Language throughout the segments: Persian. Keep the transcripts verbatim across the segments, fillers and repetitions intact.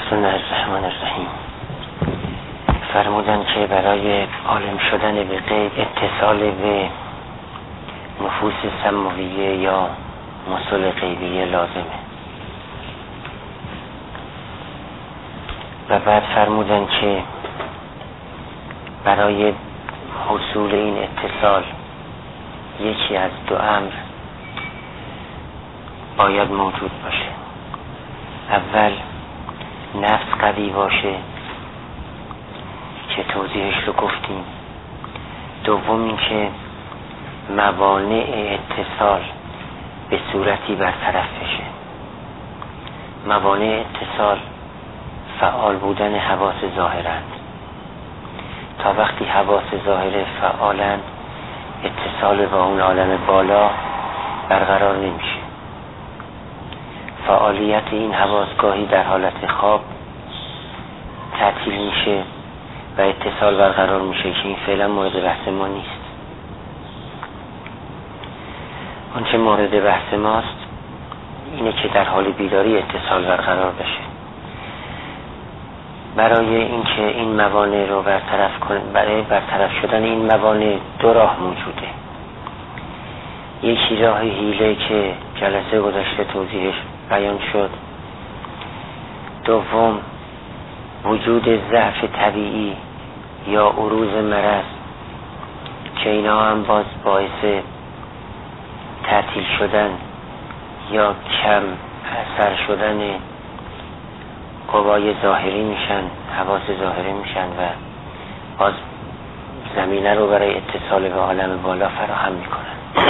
بسم الله الرحمن الرحیم. فرمودن که برای عالم شدن به غیب اتصال به نفوس سماویه یا مسل غیبیه لازمه. و بعد فرمودن که برای حصول این اتصال یکی از دو امر باید موجود باشه. اول نفس قوی باشه که توضیحش رو گفتیم. دوم این که موانع اتصال به صورتی برطرف بشه. موانع اتصال فعال بودن حواس ظاهرند. تا وقتی حواس ظاهر فعالند اتصال با اون عالم بالا برقرار نمیشه. فعالیت این حواس گاهی در حالت خواب تعطیل میشه و اتصال برقرار میشه که این فعلا مورد بحث ما نیست. آنچه مورد بحث ماست اینه که در حال بیداری اتصال برقرار بشه. برای اینکه این موانع رو برطرف کنه، برای برطرف شدن این موانع دو راه موجوده. یکی راه حیله که جلسه گذشته توضیحش بیان شد. دوم وجود ضعف طبیعی یا عروض مرض که اینا هم باز باعث تعطیل شدن یا کم اثر شدن قوای ظاهری میشن، حواس ظاهری میشن و باز زمینه رو برای اتصال به عالم بالا فراهم میکنن.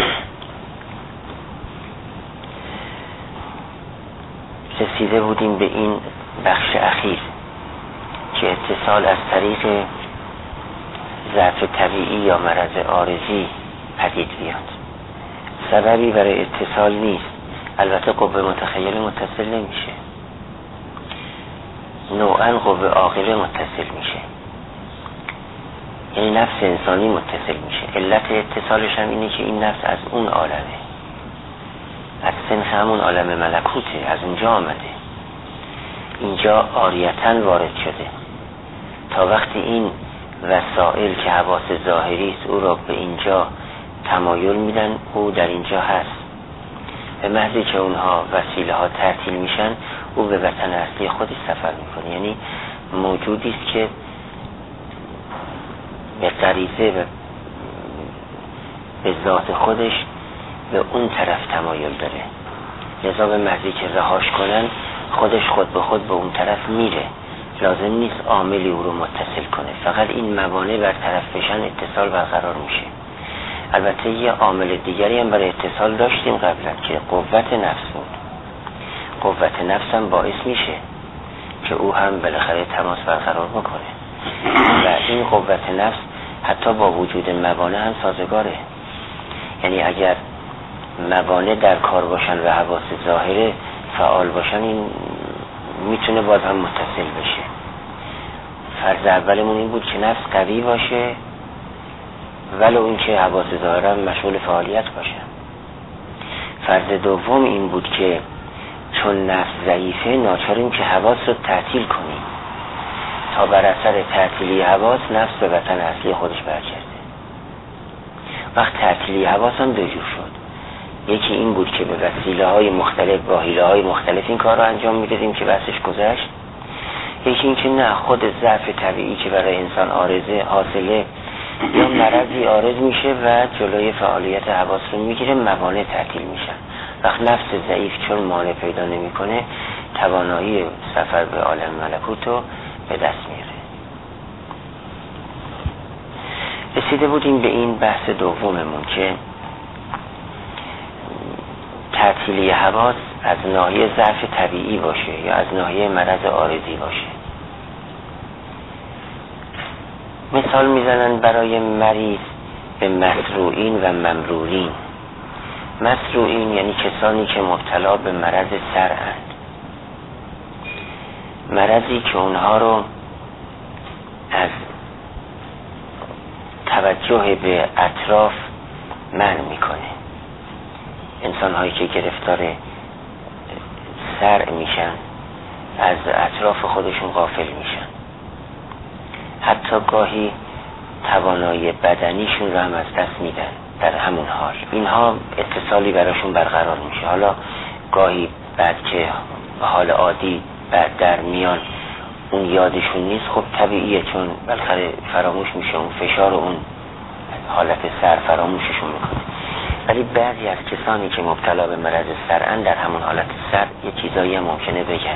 رسیده بودیم به این بخش اخیر که اتصال از طریق ضعف طبیعی یا مرض عارضی پدید بیاد. سببی برای اتصال نیست. البته قوه متخیل متصل نمیشه، نوعا قوه عاقله متصل میشه، یعنی نفس انسانی متصل میشه. علت اتصالش هم اینه که این نفس از اون عالمه، از سنخ همون عالم ملکوته، از اونجا آمده، اینجا عاریتاً وارد شده. تا وقتی این وسائل که حواس ظاهری است او را به اینجا تمایل میدن، او در اینجا هست. به محضی که اونها وسیله ها تعطیل میشن او به وطن اصلی خودش سفر میکنه. یعنی موجودی است که به غریزه و به ذات خودش به اون طرف تمایل داره. لذا به محضی که رهاش کنن خودش خود به خود به اون طرف میره. لازم نیست عاملی او رو متصل کنه، فقط این موانع برطرف بشن اتصال برقرار میشه. البته یه عامل دیگری هم برای اتصال داشتیم قبلا که قوت نفس بود. قوت نفس هم باعث میشه که او هم بالاخره تماس برقرار بکنه و این قوت نفس حتی با وجود موانع هم سازگاره. یعنی اگر موانع در کار باشن و حواس ظاهره فعال باشن این میتونه باز هم متصل بشه. فرض اولمون این بود که نفس قوی باشه ولو اینکه حواس ظاهره مشغول فعالیت باشه. فرض دوم این بود که چون نفس ضعیفه ناچاریم که حواس رو تعطیل کنیم تا بر اثر تعطیلی حواس نفس به وطن اصلی خودش برگرده. وقت تعطیلی حواس هم دو جور شد. یکی این بود که به وسیله های مختلف با حیله های مختلف این کار رو انجام میدادیم که بحثش گذشت. یکی این که نه، خود ضعف طبیعی که برای انسان عارضه حاصله یا مرضی عارض میشه و جلوی فعالیت حواس رو میگیره، موانع تعطیل میشن. وقت نفس ضعیف چون مانع پیدا نمیکنه توانایی سفر به عالم ملکوت رو به دست میاره. رسیده بودیم به این بحث دوممون که تعطیلی حواس از ناحیه ضعف طبیعی باشه یا از ناحیه مرض عارضی باشه. مثال میزنن برای مریض به مسروعین و ممرورین. مسروعین یعنی کسانی که مبتلا به مرض سرند، مرضی که اونها رو از توجه به اطراف منع میکنه. انسان هایی که گرفتار سرع میشن از اطراف خودشون غافل میشن، حتی گاهی توانایی بدنیشون رو هم از دست میدن در همون حال. اینها اتصالی براشون برقرار میشه. حالا گاهی بعد که حال عادی بعد در میان اون یادشون نیست، خب طبیعیه، چون بالاخره فراموش میشه، اون فشار و اون حالت سر فراموششون میکنه. ولی بعضی از کسانی که مبتلا به مرض سرعن در همون حالت سر یه چیزایی هم ممکنه بگن.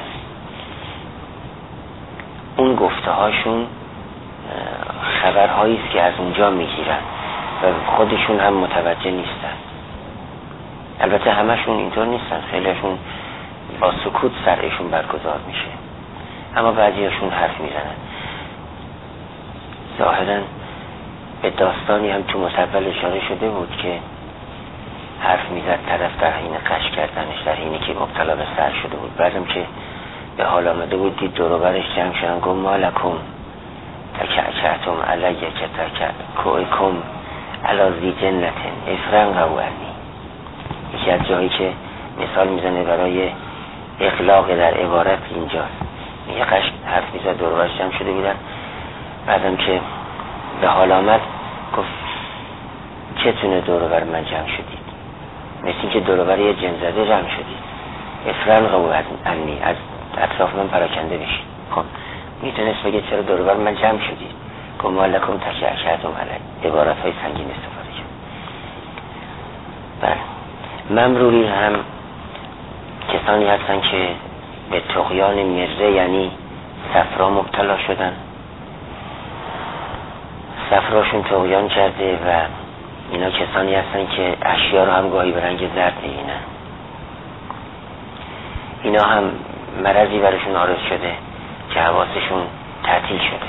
اون گفته هاشون خبرهایی است که از اونجا میگیرن و خودشون هم متوجه نیستن. البته همشون اینطور نیستن، خیلیشون با سکوت سرشون برگزار میشه، اما بعضیشون حرف میزنن. ظاهرا به داستانی هم تو مصول اشاره شده بود که حرف میزد طرف در حین قش کردنش، در حینی که مبتلا به سر شده بود. بعدم که به حال آمده بود دید دور و برش جمع شدن، گفت مالکم تکعکعتم علیه که تکعکم علازی جنتن افرن قوانی. یکی از جایی که مثال میزنه برای اغلاق در عبارت اینجاست. میگه قش حرف میزد دور و برش جمع شده بودن، بعدم که به حال آمد گفت چتونه دور و بر من جمع شدید؟ مثل این که دور و بر یه جن زده جمع شدید. افرن قوانی، از اطراف من پراکنده بشید. خب میتونست بگه چرا دور و بر من جمع شدید؟ گفت مالکم تکعکعتم علی، عبارت های سنگین استفاده کرد. بله، ممروری هم کسانی هستن که به طغیان مره یعنی صفرا مبتلا شدن، صفراشون طغیان کرده و اینا کسانی هستن که اشیا رو هم گاهی به رنگ زرد می‌بینن. اینا هم مرضی برشون عارض شده که حواسشون تعطیل شده.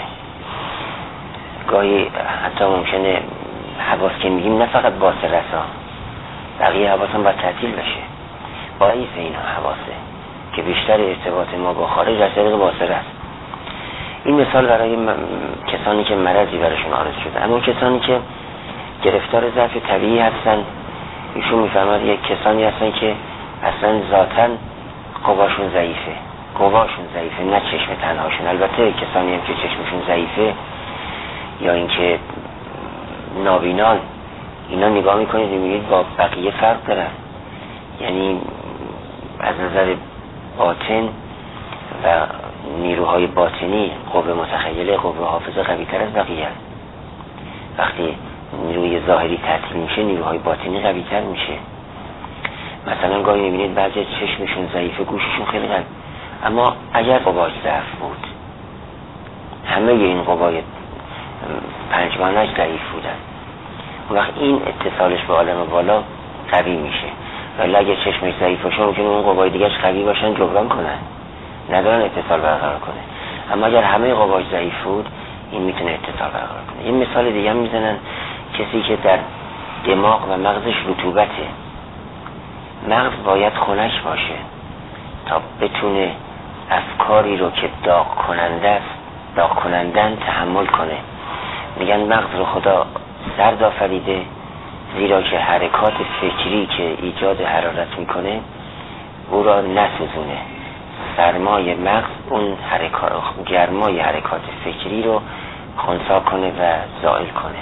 گاهی حتی ممکنه حواس که میگیم نه فقط باصرسا، بقیه حواس هم باید تعطیل بشه. باعث این حواسه که بیشتر ارتباط ما با خارج از طریق باصره است. این مثال برای م... کسانی که مرضی برشون عارض شده. اما کسانی که گرفتار ضعف طبیعی هستن، ایشون میفهمد یک کسانی هستن که اصلا ذاتاً قواشون ضعیفه، قواشون ضعیفه، نه چشم تنهاشون. البته کسانی هم که چشمشون ضعیفه یا اینکه نابینان، اینا نگاه میکنید میبینید با بقیه فرق دارن، یعنی از نظر باطن و نیروهای باطنی قوه متخیله، قوه حافظه قوی تر از بقیه. وقتی نیروی ظاهری تعطیل میشه نیروهای باطنی قوی تر میشه. مثلا گاهی میبینید بعضی چشمشون ضعیفه، گوششون خیلی قوی، اما اگر قواش ضعف بود همه این قوای پنجگانش ضعیف بودن، اون وقت این اتصالش به عالم بالا قوی میشه. ولی اگه چشمش ضعیف باشه ممکنه اون قوای دیگه‌اش قوی باشن جبران کنن، ندارن اتصال برقرار کنه. اما اگر همه قواش ضعیف بود این میتونه اتصال برقرار کنه. این مثال دیگه هم میزنن کسی که در دماغ و مغزش رطوبته. مغز باید خنک باشه تا بتونه افکاری رو که داغ کننده است، داغ کنندن تحمل کنه. میگن مغز رو خدا سرد آفریده، زیرا که حرکات فکری که ایجاد حرارت میکنه او را نسوزونه. سرمای مغز اون حرکات، گرمای حرکات فکری رو خنثی کنه و زائل کنه.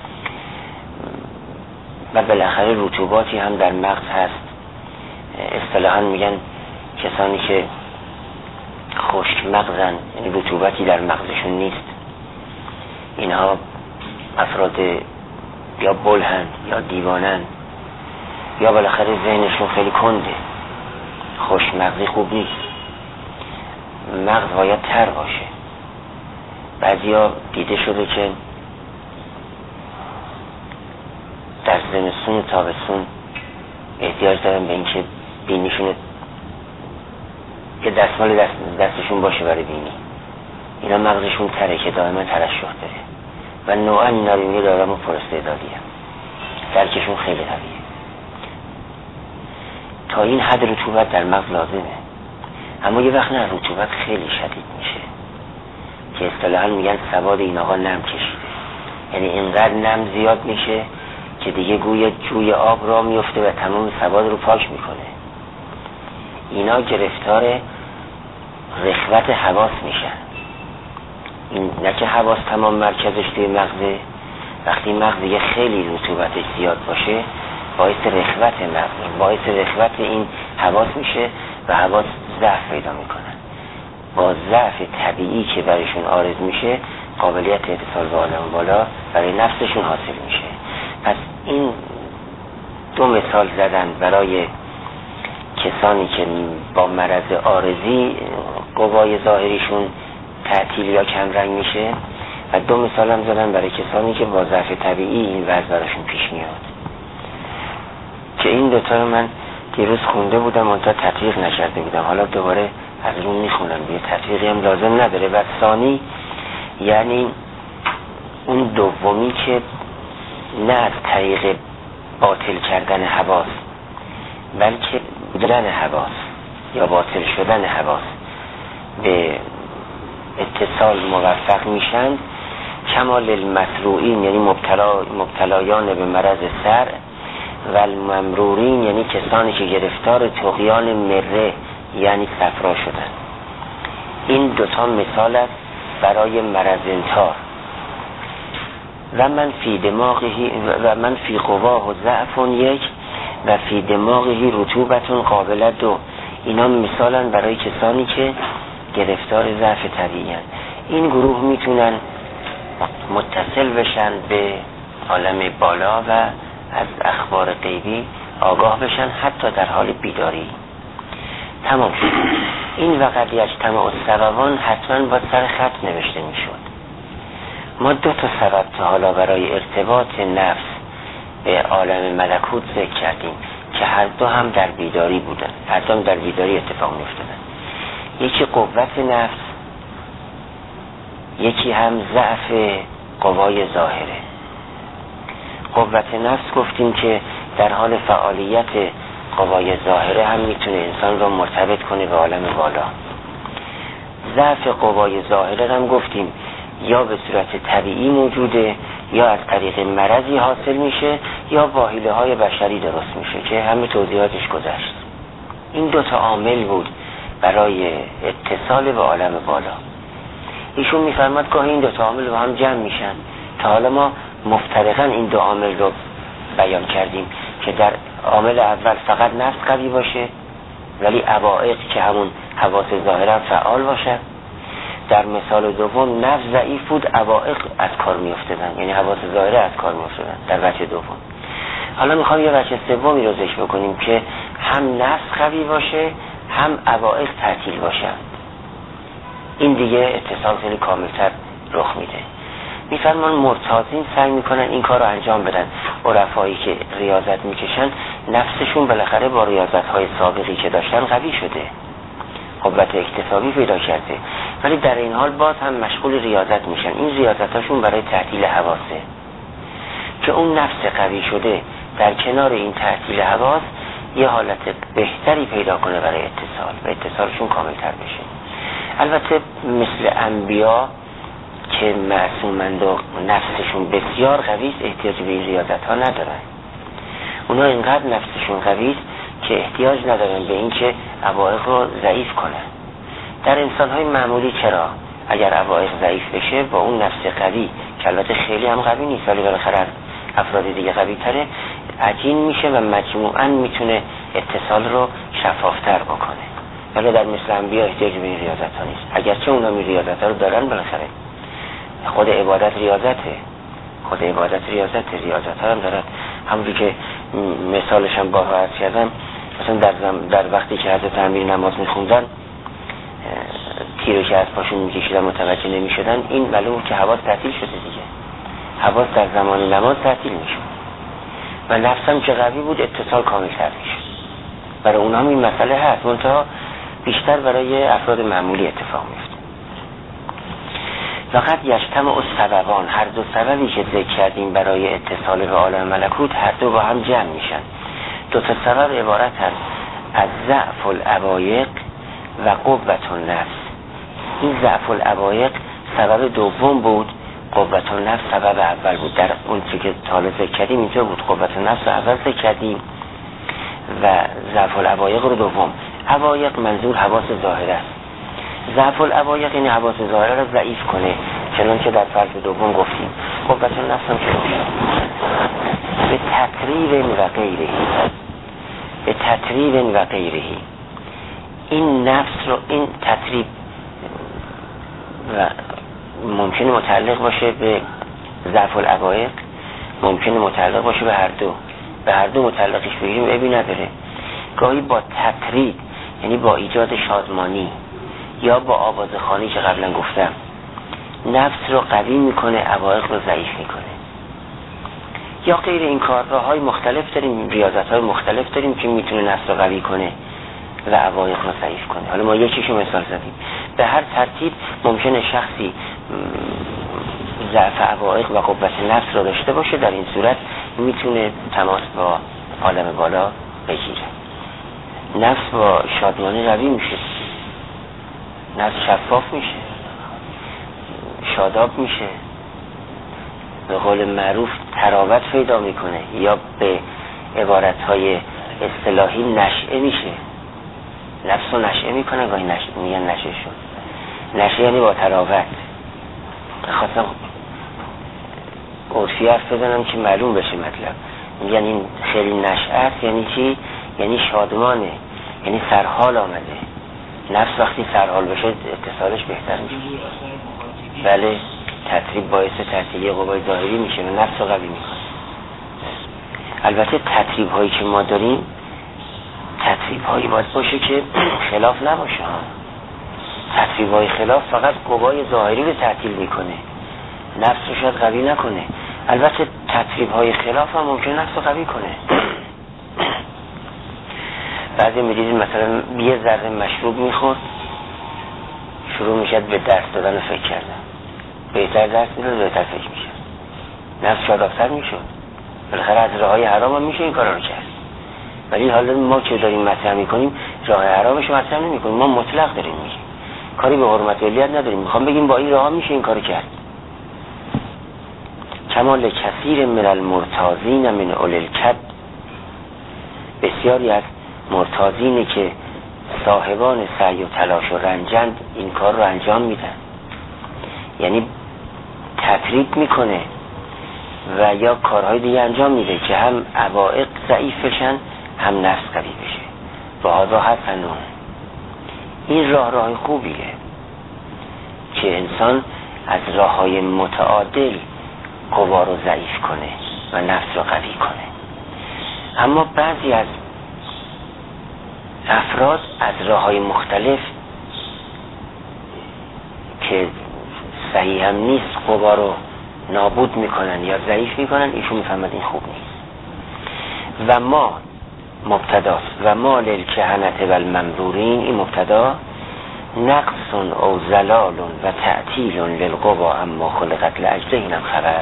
و بالاخره رطوباتی هم در مغز هست. اصطلاحاً میگن کسانی که خشک مغزن، یعنی رطوبتی در مغزشون نیست، اینها افراد یا بلهن یا دیوانن یا بالاخره ذهنشون خیلی کنده. خشک مغزی خوب نیست، مغز باید تر باشه. بعضیا دیده شده که در زمستون و تابستون احتیاج دارن به اینکه بینیشون یه دستمال دست دستشون باشه برای بینی. اینا مغزشون تره که دائما ترشح داره و نوعا اینا رو میگه دارم و پرستعدادی هم درکشون خیلی قویه. تا این حد رطوبت در مغز لازمه. اما یه وقت نه، رطوبت خیلی شدید میشه که اصطلاحاً میگن سواد این آقا نم کشیده، یعنی اینقدر نم زیاد میشه که دیگه گویا جوی آب را میفته و تمام سواد رو پاک میکنه. اینا گرفتار رخوت حواس میشن. این نه که حواس تمام مرکزش توی مغزه، وقتی مغز یه خیلی رطوبتش زیاد باشه باعث رخوت مغز، باعث رخوت این حواس میشه و حواس ضعف پیدا میکنن. با ضعف طبیعی که برایشون عارض میشه قابلیت اتصال با عالم بالا برای نفسشون حاصل میشه. پس این دو مثال زدن برای کسانی که با مرض عارضی قوای ظاهریشون تعطیل یا کمرنگ میشه و دو مثال هم زدن برای کسانی که با ضعف طبیعی این وضع براشون پیش میاد. که این دوتا رو من دیروز خونده بودم اونتا تطبیق نکرده بودم، حالا دوباره از اون میخونم، یه تطبیقی هم لازم نداره. و ثانی یعنی اون دومی که نه از طریق باطل کردن حواس بلکه بودن حواس یا باطل شدن حواس به اتصال موفق میشن. کمال المسروعین یعنی مبتلا مبتلایان به مرض سر و الممرورین یعنی کسانی که گرفتار طغیان مره یعنی صفرا شدن. این دوتا مثال است برای مرض انتار. و من فی دماغی و من فی قواه و ضعف یک و فی دماغی رطوبت قابل دو. اینا مثالن برای کسانی که گرفتار ضعف طبیعی هستند. این گروه میتونن متصل بشن به عالم بالا و از اخبار غیبی آگاه بشن حتی در حال بیداری. تمام شد. این وقت یجتمع السببان حتما با سر خط نوشته میشد. ما دو تا سبب تا حالا برای ارتباط نفس به عالم ملکوت ذکر کردیم که هر دو هم در بیداری بودن، هر دو هم در بیداری اتفاق میافتادن. یکی قوت نفس، یکی هم ضعف قوای ظاهره. قوت نفس گفتیم که در حال فعالیت قوای ظاهره هم میتونه انسان رو مرتبط کنه به عالم بالا. ضعف قوای ظاهره هم گفتیم یا به صورت طبیعی موجوده یا از طریق مرضی حاصل میشه یا با حیله های بشری درست میشه که همه توضیحاتش گذشت. این دوتا عامل بود برای اتصال به عالم بالا. ایشون میفرماد که این دوتا عامل با هم جمع میشن. تا حالا ما مفترقاً این دو عامل رو بیان کردیم که در عامل اول فقط نفس قوی باشه ولی عوائق که همون حواس ظاهرا فعال باشه. در مثال دوم نفس ضعیف بود، عوائق از کار می افتادن، یعنی حواس ظاهره از کار می افتادن در وجه دوم. حالا میخوام یه وجه سومی رو ذکر بکنیم که هم نفس قوی باشه هم عوائق تعطیل باشه. این دیگه اتصال خیلی کاملتر رخ میده. میفرمان مرتاضین سعی میکنن این کار رو انجام بدن. عرفایی که ریاضت میکشن نفسشون بالاخره با ریاضت های سابقی که داشتن قوی شده، قوت اکتسابی پیدا کرده، ولی در این حال باز هم مشغول ریاضت میشن. این ریاضت هاشون برای تعطیل حواسه که اون نفس قوی شده در کنار این تعطیل حواس یه حالت بهتری پیدا کنه برای اتصال و اتصالشون کاملتر بشه. البته مثل انبیا که معصومند و نفسشون بسیار قوی است احتیاج به این ریاضت ها ندارن. اونا اینقدر نفسشون قوی است که احتیاج ندارن به این که عوائق رو ضعیف کنن. در انسان های معمولی چرا اگر عوائق ضعیف بشه با اون نفس قوی که البته خیلی هم قوی نیست ولی بالاخره از افراد دیگه قوی تره عجین میشه و مجموعاً میتونه اتصال رو شفافتر بکنه. ولی در مثل انبیا احتیاج به این ریاضت ها نیست، اگرچه اونا می ریاضت ها رو دارن. بالاخره خود عبادت ریاضته، خود عبادت ریاضته، ریاضت ها هم دارن. همونجور که مثالش هم بارها عرض کردم، مثلا در, در وقتی که حضرت امیر نماز میخوندن تیره که از پاشون میکشیدن متوجه نمیشدن، این معلومه که حواس تعطیل شده دیگه. حواس در زمان نماز تعطیل میشد و نفسم که قوی بود اتصال کامل تر میشد. برای اونها این مسئله هست، منتها بیشتر برای افراد معمولی اتفاق میفته. فقط یجتمع السببان، هر دو سببی که ذکر کردیم برای اتصال به عالم ملکوت هر دو با هم جمع میشن. دو تا سبب عبارت هست از ضعف العوایق و قوت النفس. این ضعف العوایق سبب دوم بود، قوت النفس سبب اول بود. در اون چیزی که حالا ذکر کردیم اینجا بود، قوت النفس اول ذکر کردیم و ضعف العوایق رو دوم. عوایق منظور حواس ظاهر است. ضعف العوایق یعنی حواس ظاهره را ضعیف کنه، چنان که در فصل دوم گفتیم. قوت النفس هم که به تقریب و غیره، به تقریب و غیره، این نفس رو، این تقریب و ممکنه متعلق باشه به ضعف العوایق، ممکنه متعلق باشه به هر دو، به هر دو متعلقش بگیریم عیبی نداره. گاهی با تقریب یعنی با ایجاد شادمانی یا با آوازخوانی که قبلا گفتم نفس رو قوی میکنه، عوایق رو ضعیف میکنه. یا غیر این کار، راه‌های مختلف داریم، ریاضت‌های مختلف داریم که میتونه نفس رو قوی کنه و عوایق رو ضعیف کنه. حالا ما یکیشو مثال زدیم. به هر ترتیب ممکنه شخصی ضعف عوایق و قوت نفس رو داشته باشه، در این صورت میتونه تماس با عالم بالا بگیره. نفس با شادمانی قوی میشه، نفس شفاف میشه، شاداب میشه، به قول معروف تراوت پیدا میکنه، یا به عبارتهای اصطلاحی نشئه میشه. نفس رو نشئه میکنه، گاهی نشئه میگن نشئه شد. نشئه یعنی با تراوت. خواستم عرفی حرف بزنم که معلوم بشه مطلب. میگن این خیلی نشئه است، یعنی چی؟ یعنی شادمانه، یعنی سرحال آمده. نفس وقتی سرحال بشه اتصالش بهتر میشه. بله، تطریب باعث تحصیلی قوای ظاهری میشه و نفس رو قوی میکنه. البته تطریب هایی که ما داریم، تطریب هایی باید باشه که خلاف نباشه. تطریب های خلاف فقط قوای ظاهری رو تعطیل میکنه، نفس رو شاید قوی نکنه. البته تطریب های خلاف هم ممکن نفس رو قوی کنه. بعضی میدیدیم مثلا یه ذره مشروب میخورد، شروع میشد به درس دادن و فکر کردن، بهتر درس میداد، بهتر فکر میشد، نفس شادابتر میشد. بالاخره از راه های حرام هم میشه این کارا رو کرد. ولی حالا ما که داریم مطرح میکنیم راه حرامش رو مطرح نمیکنیم، ما مطلق داریم میگیم، کاری به حرمت و علیت نداریم. میخوام بگیم با این راه میشه این کارو کرد. کمال کثیر من المرتازین من اول الکد، بسیاری از مرتازینی که صاحبان سعی و تلاش و رنجند این کار رو انجام میدن، یعنی تطریب میکنه و یا کارهای دیگه انجام میده که هم عوائق ضعیف بشن هم نفس قوی بشه. و هذا حسنون، این راه راه خوبیه که انسان از راههای متعادل قوا رو ضعیف کنه و نفس رو قوی کنه. اما بعضی از افراد از راههای مختلف که صحیح هم نیست قوا رو نابود میکنن یا ضعیف میکنن، ایشون میفهمد این خوب نیست. و ما مبتداست و ما للکهنة و الممرورین، این مبتدا، نقص او زلال و تعطیل للقوا اما خلقت لاجله، اینم خبر.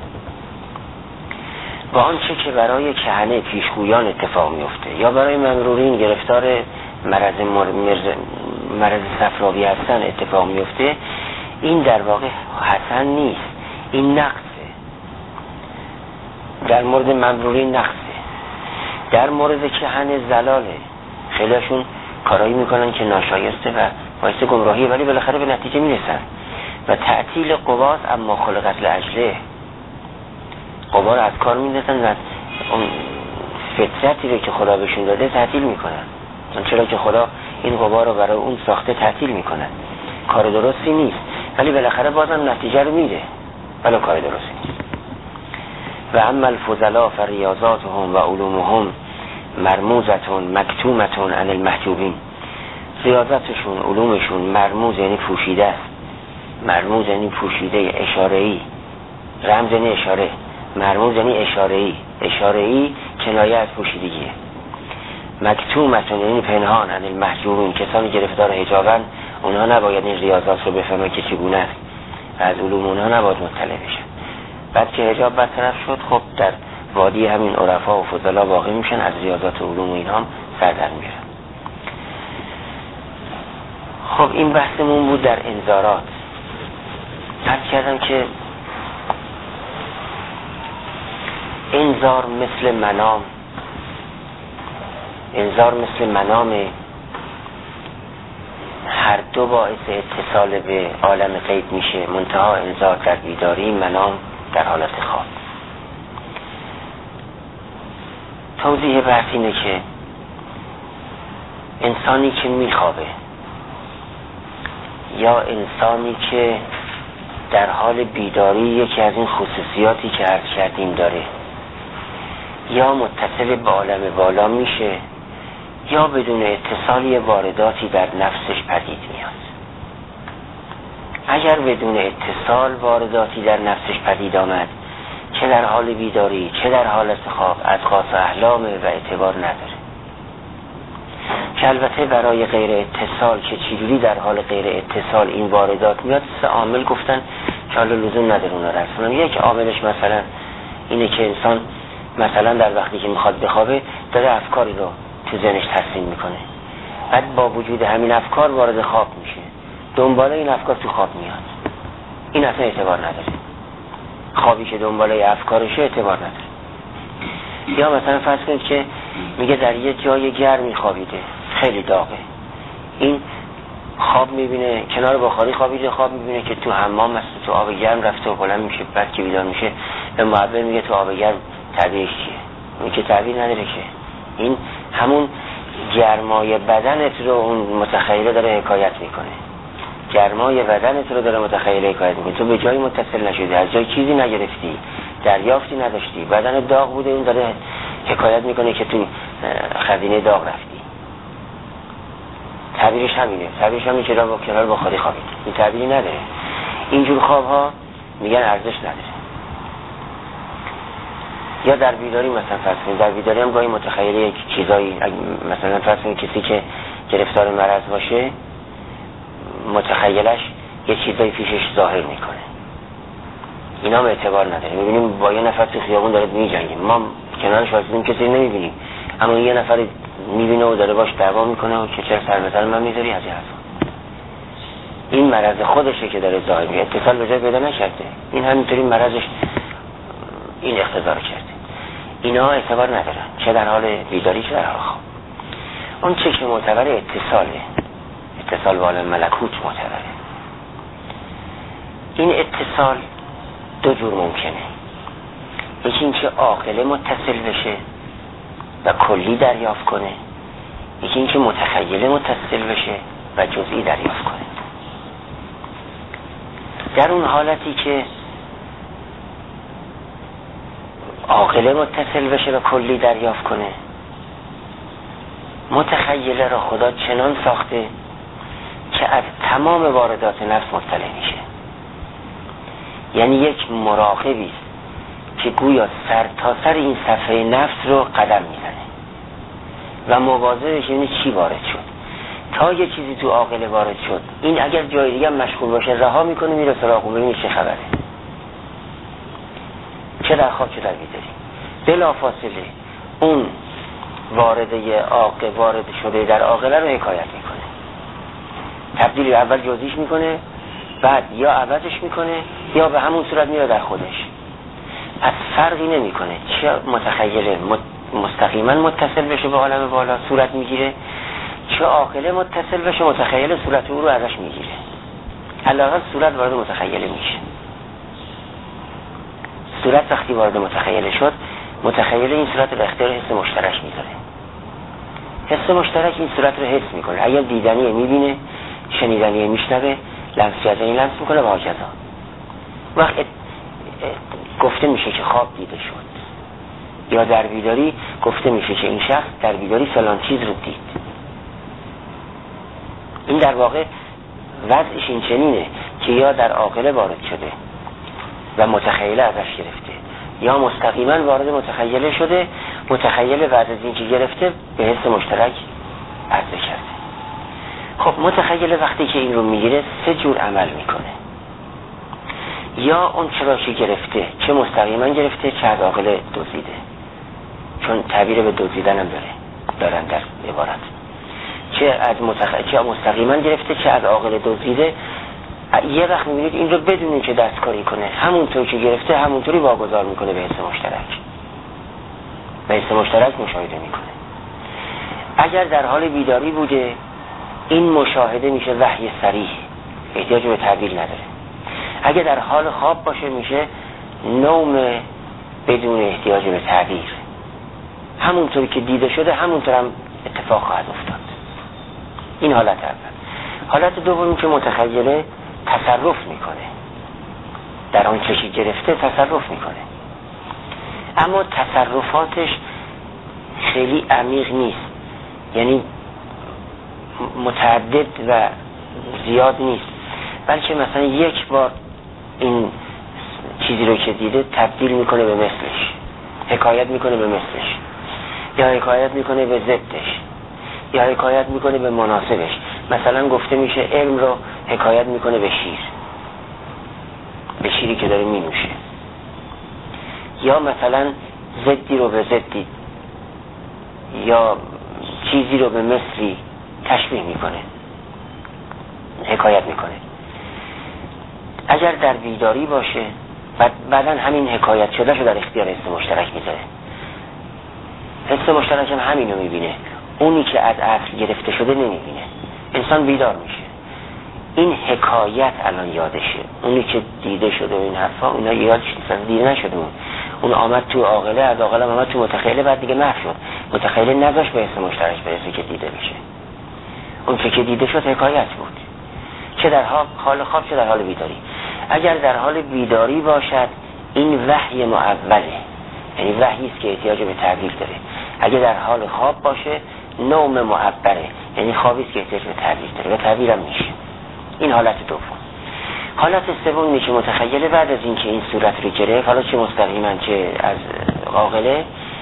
با آنچه که برای کهنه پیشگویان اتفاق میفته یا برای ممرورین گرفتار مرض مرض مرض صفراوی هستن اتفاق میفته، این در واقع حسن نیست، این نقصه. در مورد ممرورین نقصه، در مورد کهنه زلاله. خیلیشون کارایی میکنن که ناشایسته و باعث گمراهی، ولی بالاخره به نتیجه میرسن. و تعطیل قواس اما خلقت لاجله، قوا رو از کار میندازن و اون فطرتی رو که خدا بهشون داده تعطیل میکنن. چرا که خدا این قوا رو برای اون ساخته تعطیل میکنن. کار درستی نیست، ولی بالاخره بازم نتیجه رو میده، ولی کار درستی نیست. و اما الفضلا فریاضاتهم و علومهم مرموزتون مکتومتون عن المحجوبین، ریاضتشون، علومشون مرموز یعنی پوشیده است، مرموز یعنی پوشیده، اشاره‌ای، رمز یعنی اشاره، مرموز یعنی اشاره‌ای، اشاره‌ای کنایه از پوشیدگیه. مکتومتون یعنی پنهان عن المحجوبین، کسانی گرفتار حجابن اونها نباید این ریاضات رو بفهمن که چگونه است، از علوم اونها نباید مطلع بشن. بعد که حجاب برطرف شد، خب در وادی همین عرفا و فضلا واقع میشن، از ریاضات و علوم و اینها هم سر در میرن. خب این بحثمون بود در انذارات. عرض کردم که انذار مثل منام، انذار مثل منامه هر دو باعث اتصال به عالم غیب میشه، منتها انذار در بیداری، منام در حالت خواب. توضیح بحث اینه که انسانی که میخوابه یا انسانی که در حال بیداری یکی از این خصوصیاتی که عرض کردیم داره، یا متصل به عالم بالا میشه یا بدون اتصالی وارداتی در نفسش پدید میاد. اگر بدون اتصال وارداتی در نفسش پدید آمد، چه در حال بیداری چه در حالت خواب، اذقاط و احلامه و اعتبار نداره. که البته برای غیر اتصال که چجوری در حال غیر اتصال این واردات میاد، سه عامل گفتن که حالا لزوم نداره اونا رو رسونم. یک عاملش مثلا اینه که انسان مثلا در وقتی که میخواد بخوابه داره افکاری رو تو ذهنش ترسیم میکنه، بعد با وجود همین افکار وارد خواب میشه، دنباله این افکار تو خواب میاد، این اصلا اعتبار نداره. خوابی که دنباله افکارشه اعتبار نداره. یا مثلا فرض کنید که میگه در یه جای گرمی خوابیده، خیلی داغه، این خواب میبینه کنار بخاری خوابیده، خواب میبینه که تو حمام است، تو آب گرم رفته و بلند میشه، بعد که بیدار میشه به معبر میگه تو آب گرم تعبیرش چیه؟ میگه که تعبیر نداره، که این همون گرمای بدنت رو اون متخیله داره حکایت میکنه، گرمای بدنت رو داره متخیله حکایت میکنه. تو به جایی متصل نشدی، از جای چیزی نگرفتی، دریافتی نداشتی، بدن داغ بوده، اون داره حکایت میکنه که تو خزینه داغ رفتی. تعبیرش همینه، تعبیرش همینه که با کنار بخاری خوابید، این تعبیری نداره. اینجور خواب ها میگن ارزش نداره. یا در بیداری مثلا فرض کنید، در بیداری هم گاهی متخیل یک چیزایی، مثلا فرض کنید کسی که گرفتار مرض باشه متخیلش یه چیزایی پیشش ظاهر میکنه، اینا هم اعتبار نداره. میبینیم با یه نفر تو خیابون داره میجنگیم، ما کنارش واسیدیم کسی نمیبینیم، اما یه نفر میبینه و داره باش دعوا میکنه و که چرا سر به سر من میذاری از این حرفا. این مرض خودشه که داره ظاهر میشه، اتصال به جای پیدا نکرده، این همینطوری مرضش این اختزار کرده. اینا اعتبار ندارن، چه در حال بیداری چه در حال خواب. اون چه که معتبر اتصاله، اتصال با عالم ملکوت معتبره. این اتصال دو جور ممکنه، یکی این که عاقله متصل بشه و کلی دریافت کنه، یکی این که متخیله متصل بشه و جزئی دریافت کنه. در اون حالتی که عاقله متصل بشه و کلی دریافت کنه، متخیله را خدا چنان ساخته که از تمام واردات نفس مطلع میشه. یعنی یک مراقبی است که گویا سر تا سر این صفحه نفس رو قدم میزنه و مواظبش اینه چی وارد شد. تا یه چیزی تو عاقله وارد شد، این اگر جای دیگه مشغول باشه رها میکنه، میره سراغ اون، ببینه چه خبره، چه در خواب چه در بیداری. بلافاصله اون وارده عاقل وارد شده در عاقله رو حکایت میکنه، تبدیل اول جزئیش میکنه، بعد یا عوضش میکنه یا به همون صورت میره در خودش. پس فرقی نمیکنه چه متخیله مستقیما متصل بشه به عالم بالا صورت میگیره، چه عاقله متصل بشه متخیله صورت او رو ازش میگیره. علاوه صورت وارد متخیله میشه. صورت وقتی وارد متخیله شد، متخیله این صورت رو به اختیار حس مشترک میذاره. حس مشترک این صورت رو حس میکنه، اگر دیدنیه میبینه، شنیدنیه میشنوه، لمسی از این لمس میکنه و هاکذا. وقت گفته میشه که خواب دیده شد، یا در بیداری گفته میشه که این شخص در بیداری فلان چیز رو دید. این در واقع وضعش این چنینه که یا در عاقله وارد شده و متخیله ازش گرفته، یا مستقیما وارد متخیله شده، متخیله بعد از این که گرفته به حس مشترک عرضه کرده. خب متخیله وقتی که این رو میگیره سه جور عمل میکنه، یا اون چرا که گرفته چه مستقیما گرفته چه از عاقله دزدیده، چون تعبیر به دزدیدن هم داره دارن در عبارت، چه از متخ... چه مستقیما گرفته چه از عاقله دزدیده. یه وقت میبینید این رو بدون که دستکاری کنه، همونطور که گرفته همونطوری واگذار میکنه به حس مشترک، به حس مشترک مشاهده میکنه. اگر در حال بیداری بوده این مشاهده میشه وحی صریح، احتیاج به تعبیر نداره. اگه در حال خواب باشه میشه نوم بدون احتیاج به تعبیر، همونطوری که دیده شده همونطور هم اتفاق خواهد افتاد. این حالت اول. حالت دوم که متخیله تصرف میکنه، در آن چشی گرفته تصرف میکنه، اما تصرفاتش خیلی عمیق نیست، یعنی متعدد و زیاد نیست، بلکه مثلا یک بار این چیزی رو که دیده تبدیل میکنه به مثلش، حکایت میکنه به مثلش، یا حکایت میکنه به ضدش، یا حکایت میکنه به مناسبش. مثلا گفته میشه علم رو حکایت میکنه به شیر، به شیری که داره مینوشه، یا مثلا ضدی رو به ضدی یا چیزی رو به مثلی تشبیه میکنه، حکایت میکنه. اگر در بیداری باشه بعدا همین حکایت شده شو در اختیار حس مشترک میذاره. حس مشترک هم همینو میبینه، اونی که از عقل گرفته شده نمیبینه. انسان بیدار میشه، این حکایت الان یادشه، اونی که دیده شده و این حرفا اونا یادش نیست، دیده نشده. اون اون آمد تو عاقله، از عاقله آمد تو متخیله، بعد دیگه محو شد. متخیله نذاش به حس مشترک برسه که دیده بشه. اون که دیده شد حکایت بود، چه در حال خواب چه در حال بیداری. اگر در حال بیداری باشد این وحی معوله، یعنی وحی است که احتیاج به تعبیر داره. اگر در حال خواب باشه نوم معبره، یعنی خوابی است که احتیاج به تعبیر داره و تعبیرم میشه. این حالت دوم. حالت سوم اینه که متخیله بعد از اینکه این صورت رو گرفت، حالا چه مستقیما چه از عاقله،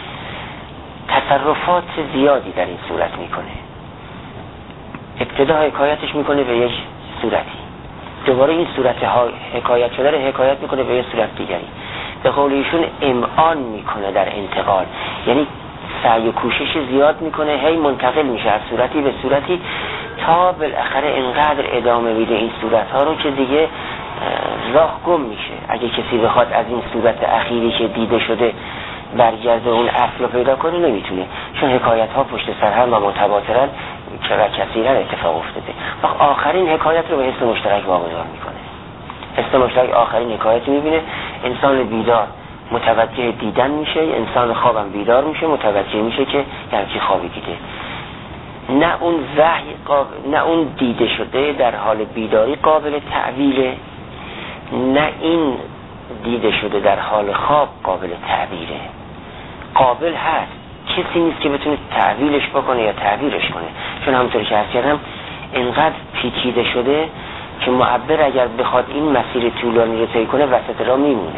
تصرفات زیادی در این صورت میکنه. ابتدا حکایتش میکنه به یک صورتی، دوباره این صورت ها حکایت شده رو حکایت میکنه به یک صورت دیگری. به قول ایشون امعان میکنه در انتقال، یعنی سعی و کوشش زیاد میکنه، هی منتقل میشه از صورتی به صورتی تا بالاخره انقدر ادامه میده این صورت ها رو که دیگه راه گم میشه. اگه کسی بخواد از این صورت اخیری که دیده شده برگرده اون اصل رو پیدا کنه نمیتونه، چون حکایت ها پشت سر هم و متواترن که و کثیرا اتفاق افتاده. وقت آخرین حکایت رو به حس مشترک واگذار میکنه. حس مشترک آخرین حکایت میبینه. انسان بیدار متوجه دیدن میشه، انسان خوابم بیدار میشه متوجه میشه که یعنی خوابی دیده. نه اون وحی قابل، نه اون دیده شده در حال بیداری قابل تعبیره، نه این دیده شده در حال خواب قابل تعبیره. قابل هست، کسی نیست که بتونه تعبیرش بکنه یا تعبیرش کنه، چون همونطوری که عرض کردم انقدر پیچیده شده که معبر اگر بخواد این مسیر طولانی رو طی کنه وسط راه میمونه.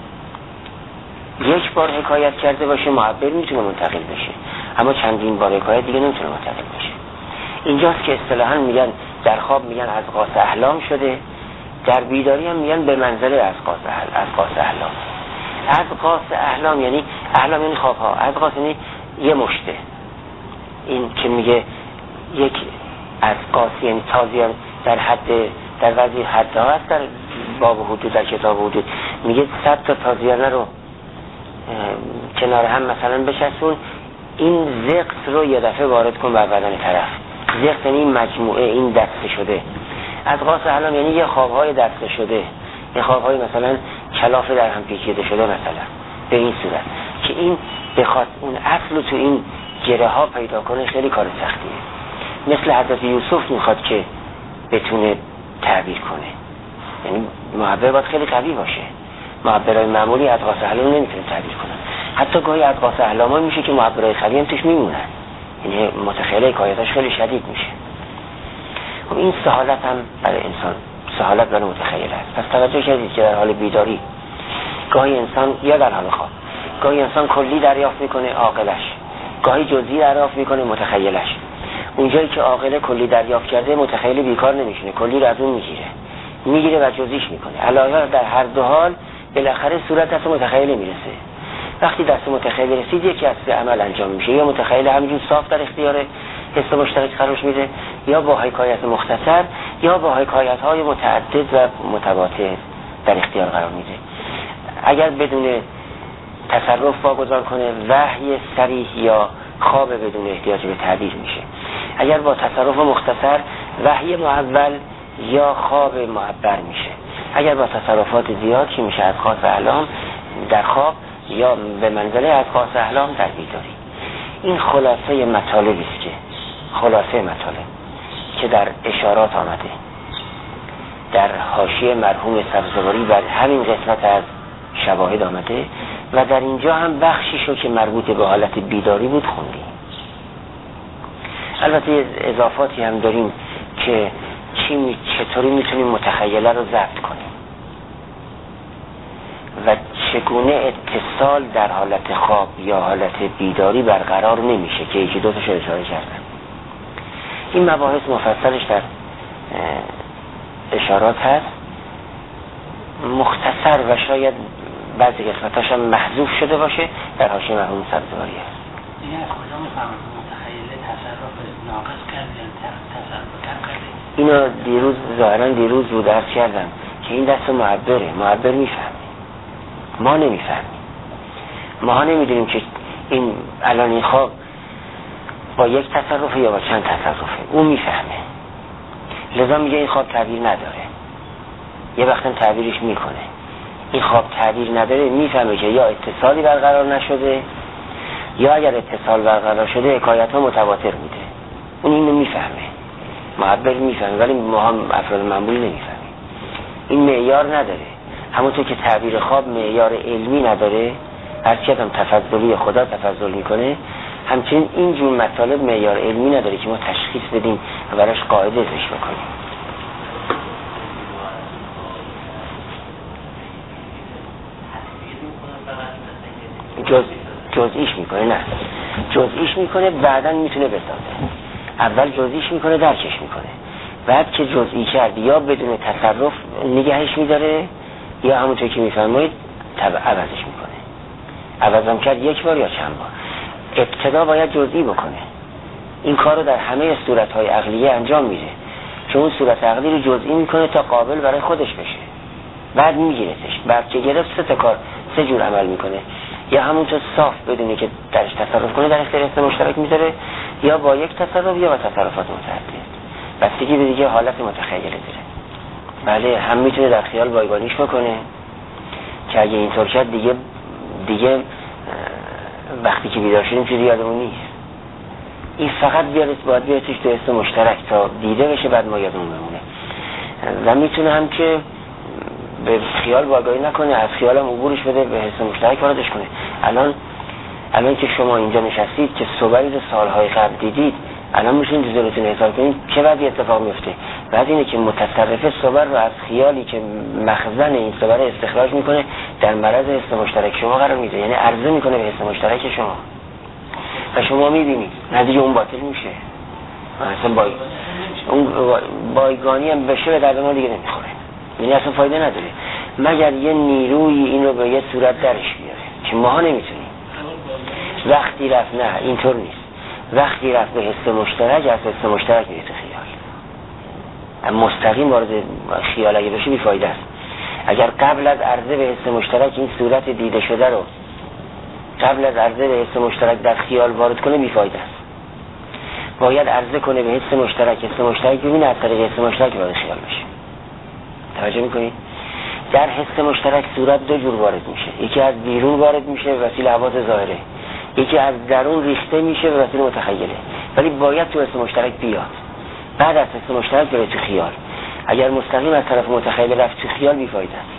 یک بار حکایت کرده باشه معبر میتونه منتقل بشه، اما چندین بار حکایت دیگه نمیتونه منتقل بشه. اینجاست که اصطلاحاً میگن در خواب میگن از قاص احلام شده، در بیداری هم میگن به منزله از قاص از قاص احلام. از قاص احلام یعنی احلام یعنی خواب ها، از قاص یعنی یه مشته. این که میگه یک از قاص یعنی تازیان در حد در وضعی حد ها هست در باب حدود، در کتاب حدود میگه صد تا تازیانه رو کنار هم مثلا بچسبون، این زقت رو یه دفعه وارد کن بر بدن طرف. زقت یعنی مجموعه این دسته شده. از قاص احلام یعنی یه خوابهای دسته شده، یه خوابهای مثلا کلافه در هم پیچیده شده مثلا، به این صورت که این بخواد اون اصل رو تو این گره ها پیدا کنه خیلی کار سختیه. مثل حضرت یوسف میخواد که بتونه تعبیر کنه، یعنی معبر باید خیلی قوی باشه. معبرای معمولی از قاص احلام نمیتونه تعبیر کنن. حتی گاهی از قاص احلام ها میشه که معبرای قوی هم توش میمونن، یعنی متخیله حکایتاش خیلی شدید میشه. خب این سهالت هم برای انسان، سهالت برای متخیل است. پس توجه کردید که در حال بیداری گاهی انسان یا در حال خواب گاهی انسان کلی دریافت میکنه عاقلش، گاهی جزئی دریافت میکنه متخیلش. اونجایی که عاقل کلی دریافت کرده متخیل بیکار نمیشونه، کلی رو از اون میگیره میگیره و جزئیش میکنه. علاوه در هر دو حال بالاخره صورت دست متخیل میرسه. وقتی دست متخیل رسید یکی از سه عمل انجام میشه، یا متخیل همینجور صاف در اختیار حس مشترک قرار میده، یا با حکایت مختصر، یا با حکایت های متعدد و متواتر در اختیار قرار میده. اگر بدون تصرف واگذار کنه وحی صریح یا خواب بدون احتیاج به تعبیر میشه. اگر با تصرف مختصر وحی معول یا خواب معبر میشه، اگر با تصرفات زیاد که میشه اذخاص احلام در خواب یا به منزله اذخاص احلام در بیداری. این خلاصه مطالبی است که خلاصه مطالب که در اشارات آمده، در حاشیه مرحوم سبزواری بر همین قسمت از شواهد آمده و در اینجا هم بخشی شو که مربوط به حالت بیداری بود خوندیم. البته اضافاتی هم داریم که چی می چطوری میتونیم متخیله رو ضبط کنیم و چگونه اتصال در حالت خواب یا حالت بیداری برقرار نمیشه که یکی دو تاشو اشاره کردم. این مباحث مفصلش در اشارات هست، مختصر و شاید بعضی قسمتاش هم محذوف شده باشه در حاشیه مرحوم سبزواری هست. این از کجا میفهمید متخیله تصرف ناقص کرد یا تصرف کم کرده؟ اینو دیروز ظاهرا دیروز رو درس کردم که این دست معبره، معبر میفهمه، ما نمیفهمیم. ما نمیدونیم که این الان این خواب با یک تصرف یا با چند تصرفه، اون میفهمه. لذا میگه این خواب تعبیر نداره، یه وقتم تعبیرش میکنه. این خواب تعبیر نداره، میفهمه که یا اتصالی برقرار نشده یا اگر اتصال برقرار شده حکایت ها متواتر بوده. اون اینو میفهمه، معبر میفهمه، ولی ما هم افراد معمولی نمیفهمیم. این معیار نداره، همونطور که تعبیر خواب معیار علمی نداره، هر چی هم تفضلی خدا تفضل میکنه، همچنین این جور مطالب معیار علمی نداره که ما تشخیص بدیم و براش قاعده ازش بکنیم. جز جزئیش میکنه، نه جزئیش میکنه بعدن میتونه بسازه. اول جزئیش میکنه درکش میکنه، بعد که جزئی کرد یا بدون تصرف نگهش میداره یا همونطور که میفرمایید عوضش میکنه. عوضم کرد یک بار یا چند بار. ابتدا باید جزئی بکنه. این کار رو در همه صورتهای عقلیه انجام میده، چون اون صورت عقلی رو جزئی میکنه تا قابل برای خودش بشه، بعد میگیرتش. بعد که گرفت سه تا کار سه جور عمل میکنه، یا همونطور صاف بدونه که درش تصرف کنه در اختیار حس مشترک میذاره، یا با یک تصرف یا با تصرفات متعدد، بستگی به دیگه حالت متخیله داره. بله هم میتونه در خیال بایگانیش بکنه که اگه اینطور کرد دیگه دیگه وقتی که بیدار شدیم چیزی یادمون نیست. این فقط بیارست باید بیارستش تو حس مشترک تا دیده بشه، بعد ما یادمون بمونه. و میتونه هم که به خیال واگاهی نکنه، از خیالم عبورش بده، به حس مشترک واردش کنه. الان الان که شما اینجا نشستید که صبری رو سالهای قبل دیدید، الان میشین تو ذهنتون حساب کنید چه وضعی اتفاق میفته. بعد اینه که متصرف صبر رو از خیالی که مخزن این صبر استخراج میکنه در معرض حس مشترک شما قرار میده، یعنی عرضه میکنه به حس مشترک شما و شما میبینید نتیجه اون باطل میشه. اصلا بای... اون بایگانی هم بشه به درد ما دیگه نمیخوره، یعنی اصلا فایده نداره مگر یه نیروی این رو به یه صورت درش بیاره که ماها نمیتونیم. وقتی رفت نه اینطور نیست، وقتی رفت به حس مشترک از حس مشترک میره تو خیال، مستقیم وارد خیال اگه بشه بیفایده است. اگر قبل از عرضه به حس مشترک این صورت دیده شده رو قبل از عرضه به حس مشترک در خیال وارد کنه بیفایده است. باید عرضه کنه به حس مشترک، حس مشترک ببینه از طریق حس مشترک وارد خیال بشه. توجه میکنید؟ در حس مشترک صورت دو جور وارد میشه، یکی از بیرون وارد میشه به وسیله حواس ظاهره، یکی از درون ریخته میشه به وسیله متخیله، ولی باید تو حس مشترک بیاد، بعد از حس مشترک بره تو خیال. اگر مستقیم از طرف متخیله رفت تو خیال بیفایده است.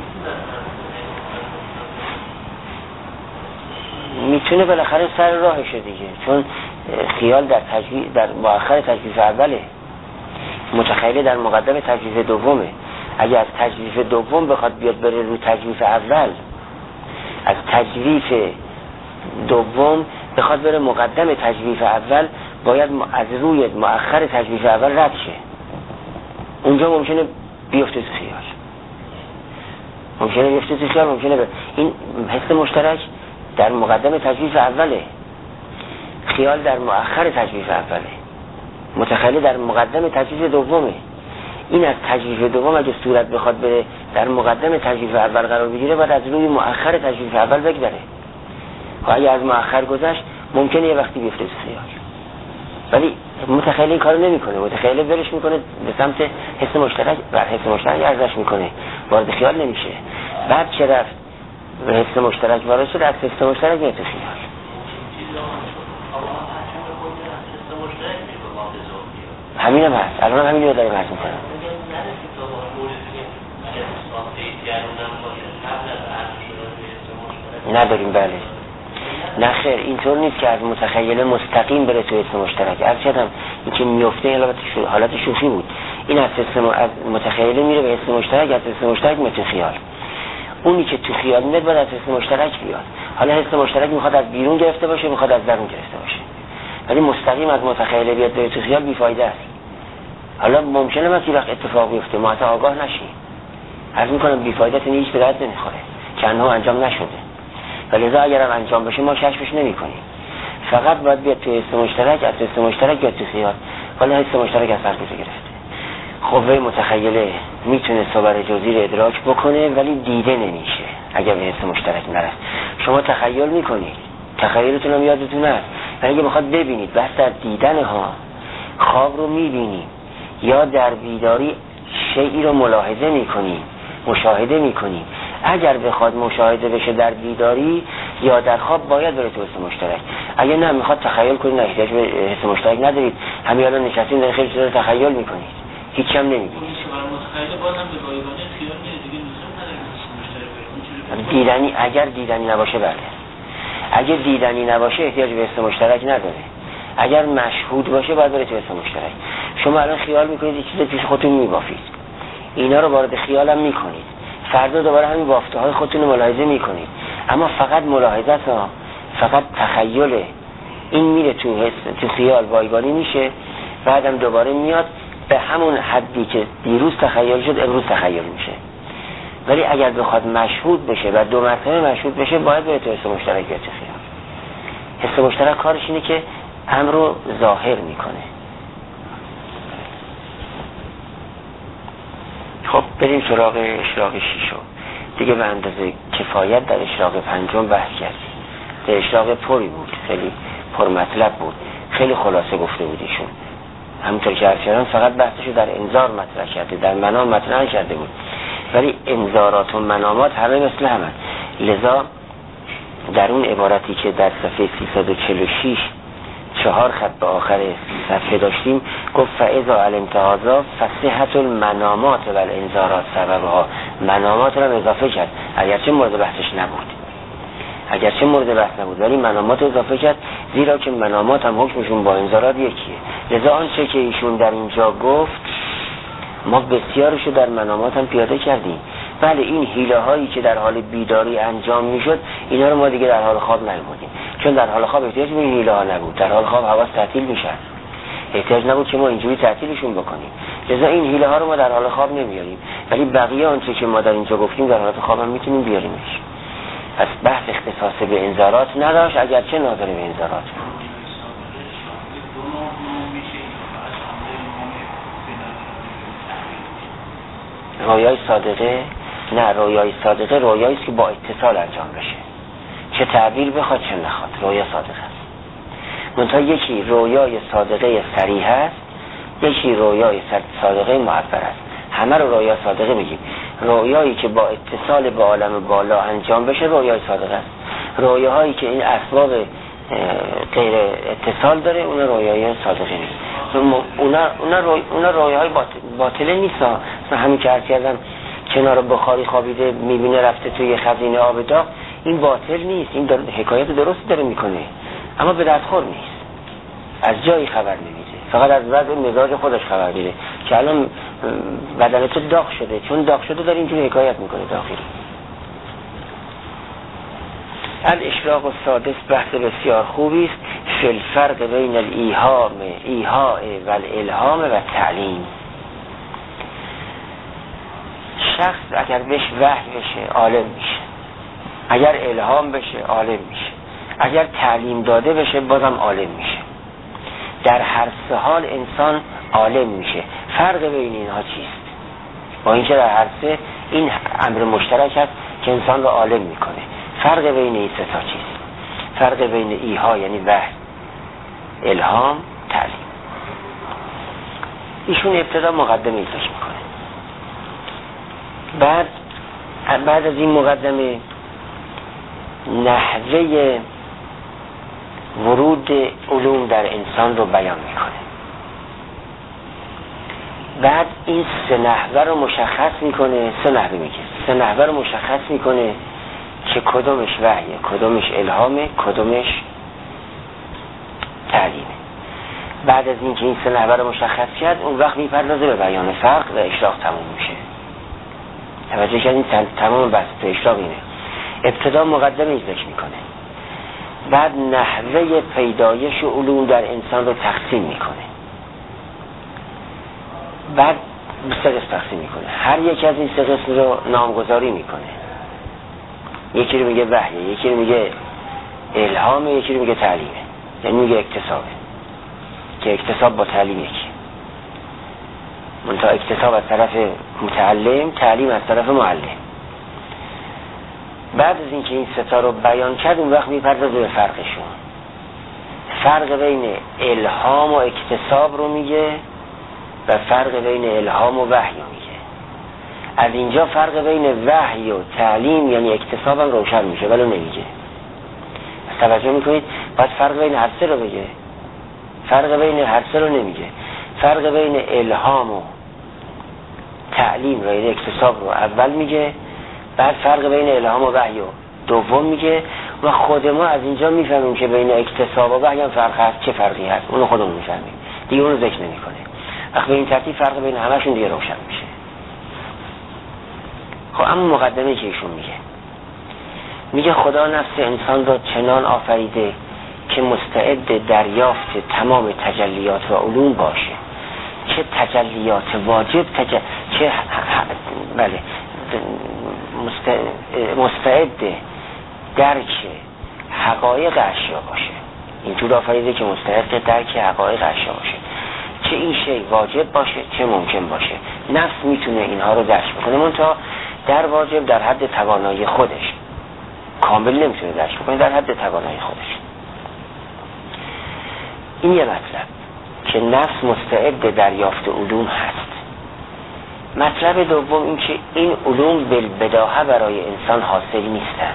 میتونه بالاخره سر راهشه دیگه، چون خیال در تجویز در مؤخر تجویز اوله، متخیله در مقدم تجویز دومه. اگر از تجویز دوم بخواد بیاد بره رو تجویز اول، از تجویز دوم بخواد بره مقدم تجویز اول، باید از روی مؤخر تجویز اول رد شه. اونجا ممکنه بیفته تو خیال، ممکنه بیفته تو خیال، ممکنه ب... این حس مشترک در مقدم تجویز اوله، خیال در مؤخر تجویز اوله، متخیله در مقدم تجویز دومه. این از تجویز دوم اگه صورت بخواد بره در مقدم تجویز اول قرار بگیره، باید از روی مؤخر تجویز اول بگذره. و اگه از مؤخر گذشت ممکنه یه وقتی بیفته تو خیال. ولی متخیل این کارو نمیکنه. متخیل ولش میکنه به سمت حس مشترک، بر حس مشترک ارزش میکنه، وارد خیال نمیشه. بعد چه رفت به حس مشترک وارد شد، از حس مشترک میاد تو خیال. همین هم هست، الان همین رو داریم حرف میکنم. نداریم بله. نه خیر، اینطور نیست که از متخیله مستقیم بره تو حس مشترک. البته این که میفته حالت شوخی بود. این از حس از متخیله میره به حس مشترک، از حس مشترک میره تو خیال. اونی که تو خیال میاد باید از حس مشترک بیاد. حالا حس مشترک میخواد از بیرون گرفته باشه، میخواد از درون گرفته باشه. ولی مستقیم از متخیله بیاد به تو خیال بیفایده است. حالا ممکنه مثلا وقت اتفاق بیفته ما تا آگاه نشیم. عرض میکنم بیفایده است، هیچ به درد نمیخوره. چندها انجام نشده. ولی اگر هم انجام بشه ما کشفش نمی‌کنیم. فقط باید بیاد تو حس مشترک، از حس مشترک بیاد تو خیال. ولی حس مشترک از هر کجا گرفته. قوه متخیله میتونه صور جزئی رو ادراک بکنه ولی دیده نمیشه اگر به حس مشترک نرسه. شما تخیل میکنید، تخیلتون هم یادتون هست، ولی اگه بخواد ببینید بس در دیدن ها خواب رو میبینید یا در بیداری شیئی رو ملاحظه میکنید، مشاهده میکنید. اگر بخواد مشاهده بشه در بیداری یا در خواب باید بره تو حس مشترک. اگر نه میخواد تخیل کنید، احتیاج به حس مشترک ندارید. همین الان نشستین در خیلی چیزا تخیل میکنید، هیچ هم نمیبینید. دیدنی اگر دیدنی نباشه بله. اگر دیدنی نباشه احتیاج به حس مشترک نداره. اگر مشهود باشه باید بره تو حس مشترک. شما الان خیال میکنید یه چیز پیش خودتون میبافید، اینا رو وارد خیالم میکنید، فردا دوباره همین بافته های خودتون رو ملاحظه میکنید، اما فقط ملاحظت ها، فقط تخیله. این میره تو حس، تو خیال بایگانی میشه، بعدم دوباره میاد به همون حدی که دیروز تخیل شد امروز تخیل میشه. ولی اگر بخواد مشهود بشه و دو مرتبه مشهود بشه باید بره تو حس مشترک یا تو خیال. حس مشترک کارش اینه که امر رو ظاهر میکنه. خب بریم سراغ اشراق شیشم. دیگه به اندازه کفایت در اشراق پنجم بحث کردیم. در اشراق پری بود، خیلی پر مطلب بود، خیلی خلاصه گفته بود ایشون. همونطور که ارشدان فقط بحثشو در انذار مطرح کرده، در منام مطرح کرده بود. ولی انذارات و منامات همه مثل همه. لذا در اون عبارتی که در صفحه سیصد و چهل و شش چهار خط به آخر صفحه داشتیم گفت فاذا علمت هذا فصحت المنامات و الانذارات سببها. منامات رو اضافه کرد اگرچه مورد بحثش نبود، اگرچه مورد بحث نبود ولی منامات اضافه کرد، زیرا که منامات هم حکمشون با انذارات یکیه. لذا آنچه که ایشون در اینجا گفت ما بسیارشو در منامات هم پیاده کردیم. بله این حیله هایی که در حال بیداری انجام میشد اینا رو ما دیگه در حال خواب نمی‌بودیم، چون در حال خواب احتیاج به این حیله ها نبود. در حال خواب حواس تعطیل میشن، احتیاج نبود که ما اینجوری تعطیلشون بکنیم. لذا این حیله ها رو ما در حال خواب نمیاریم، ولی بقیه آنچه که ما در اینجا گفتیم در حالت خواب هم میتونیم بیاریمش. پس بحث اختصاص به انذارات نداشت، اگرچه ناظر به انذارات بود. رویای صادقه نه، رویای صادقه رویایی است که با اتصال انجام بشه، چه تعبیر بخواد چه نخواد، رویا صادقه است. منتها یکی رویای صادقه صریح است، یکی رویای صادقه معبر است. همه رو رویا صادقه بگیم. رویایی که با اتصال به عالم بالا انجام بشه رویای صادقه است. رویاهایی که این اسباب غیر اتصال داره اون رویای صادقه نیست. اونا اونا روی اونا رویاهای باطل باطله نیست. مثلا همین که عرض کردم کنار بخاری خوابیده میبینه رفته توی خزینه آب داغ، این باطل نیست، این در... حکایت درست داره میکنه، اما به دردخور نیست، از جایی خبر نمیده، فقط از وضع مزاج خودش خبر میده که الان بدن تو داغ شده، چون داغ شده داره اینجوری حکایت میکنه داخلی. الاشراق السادس بحث بسیار خوبی است. فی الفرق بین الایهام ایحاء و الالهام و تعلیم. شخص اگر بهش وحی بشه عالم میشه، اگر الهام بشه عالم میشه، اگر تعلیم داده بشه بازم عالم میشه. در هر سه حال انسان عالم میشه. فرق بین اینها چیست؟ با اینکه در هر سه این امر مشترک است که انسان رو عالم میکنه. فرق بین این سه تا چیست؟ فرق بین ایها یعنی وحی، الهام، تعلیم. ایشون ابتدا مقدمه ذکر میکنه، بعد بعد از این مقدمه نحوه ورود علوم در انسان رو بیان میکنه. بعد این سه نحوه رو مشخص میکنه، سه نحوه میگه، سه نحوه رو مشخص میکنه که کدومش وحیه، کدومش الهامه، کدومش تعلیمه. بعد از اینکه این سه نحوه رو مشخص کرد، اون وقت میپردازه به بیان فرق و اشراق تموم میشه. توجه کردین تمام بحث تو اشراق اینه. ابتدا مقدمه ذکر میکنه، بعد نحوه پیدایش علوم در انسان رو تقسیم میکنه، بعد به سه قسم تقسیم میکنه. هر یک از این سه قسم رو نامگذاری میکنه. یکی رو میگه وحیه، یکی رو میگه الهامه، یکی رو میگه تعلیمه، یعنی میگه اکتسابه، که اکتساب با تعلیم یکی. منتها اکتساب از طرف متعلم، تعلیم از طرف معلم. بعد از اینکه این ستا رو بیان کرد، اون وقت میپردازه به فرقشون. فرق بین الهام و اکتساب رو میگه و فرق بین الهام و وحی رو میگه. از اینجا فرق بین وحی و تعلیم یعنی اکتساب هم روشن میشه، ولی نمیگه. توجه میکنید؟ باید فرق بین هر سه رو بگه. فرق بین هر سه رو نمیگه. فرق بین الهام و تعلیم رو، یعنی اکتساب رو اول میگه، بعد فرق بین الهام و وحی رو دوم میگه. و خود ما از اینجا میفهمیم که بین اکتساب و وحی هم فرق هست. چه فرقی هست اونو خودمون میفهمیم، دیگه اونو ذکر نمیکنه. وقتی به این ترتیب فرق بین همشون دیگه روشن میشه. خب اما مقدمه که ایشون میگه، میگه خدا نفس انسان را چنان آفریده که مستعد دریافت تمام تجلیات و علوم باشه. چه تجلیات واجب، تج... چه ح... ح... بله مست... مستعد درک حقایق اشیا باشه. اینطور آفریده که مستعد درک حقایق اشیا باشه، چه این شی واجب باشه چه ممکن باشه. نفس میتونه اینها رو درک بکنه، منتها در واجب در حد توانایی خودش، کامل نمیتونه درک بکنه، در حد توانایی خودش. این یه مطلب که نفس مستعد دریافت علوم هست. مطلب دوم این که این علوم بالبداهه برای انسان حاصل نیستند،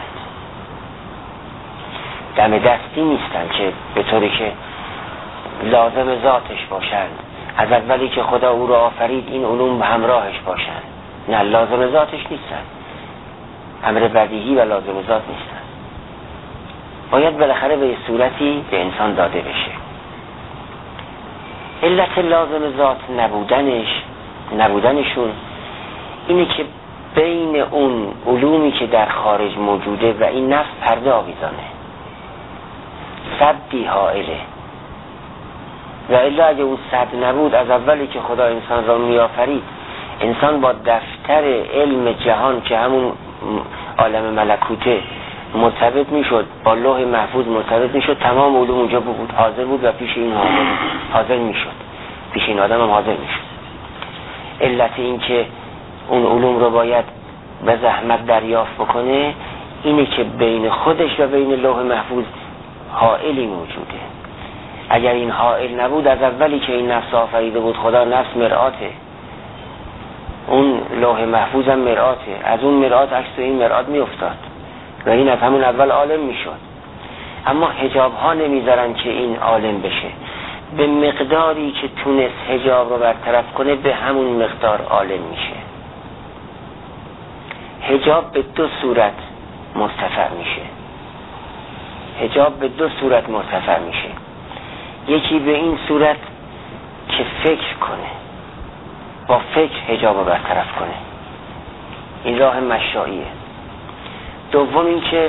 دم دستی نیستند که به طوری که لازم ذاتش باشند. از اولی که خدا او را آفرید این علوم به همراهش باشند. نه، لازم ذاتش نیستند، امر بدیهی و لازم ذات نیستند. باید بالاخره به صورتی به انسان داده بشه. علت لازم ذات نبودنش نبودنشون اینه که بین اون علومی که در خارج موجوده و این نفس پرده آویزانه، صدی حائله. و الا اگه اون صد نبود، از اولی که خدا انسان را می آفرید، انسان با دفتر علم جهان که همون عالم ملکوته مرتبط می شد، با لوح محفوظ مرتبط می شد، تمام علوم اونجا بود، حاضر بود و پیش این حاضر, حاضر می شد، پیش این آدم هم حاضر می شد. علت این که اون علوم رو باید به زحمت دریافت بکنه اینه که بین خودش و بین لوح محفوظ حائلی موجوده. اگر این حائل نبود، از اولی که این نفس آفریده بود خدا، نفس مرآته، اون لوح محفوظ هم مرآته، از اون مرآت عکس این مرآت می افتاد و این از همون اول عالم می شد. اما حجاب ها نمی ذارن که این عالم بشه. به مقداری که تونست حجاب رو برطرف کنه به همون مقدار عالم میشه. حجاب به دو صورت مرتفع میشه. حجاب به دو صورت مرتفع میشه. یکی به این صورت که فکر کنه، با فکر حجاب رو برطرف کنه، این راه مشاییه. دوم این که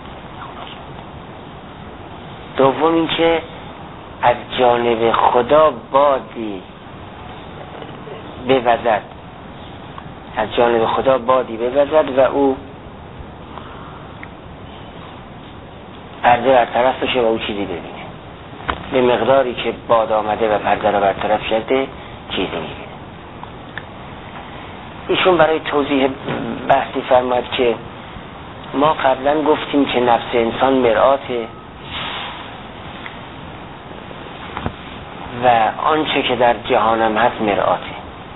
دوم این که از جانب خدا بادی بوزد، از جانب خدا بادی بوزد و او پرده برطرف بشه و او چیزی ببینه. به مقداری که باد آمده و پرده رو برطرف شده چیزی میبینه. ایشون برای توضیح بحثی فرمود که ما قبلا گفتیم که نفس انسان مرآته و آنچه که در جهانم هست مرآته.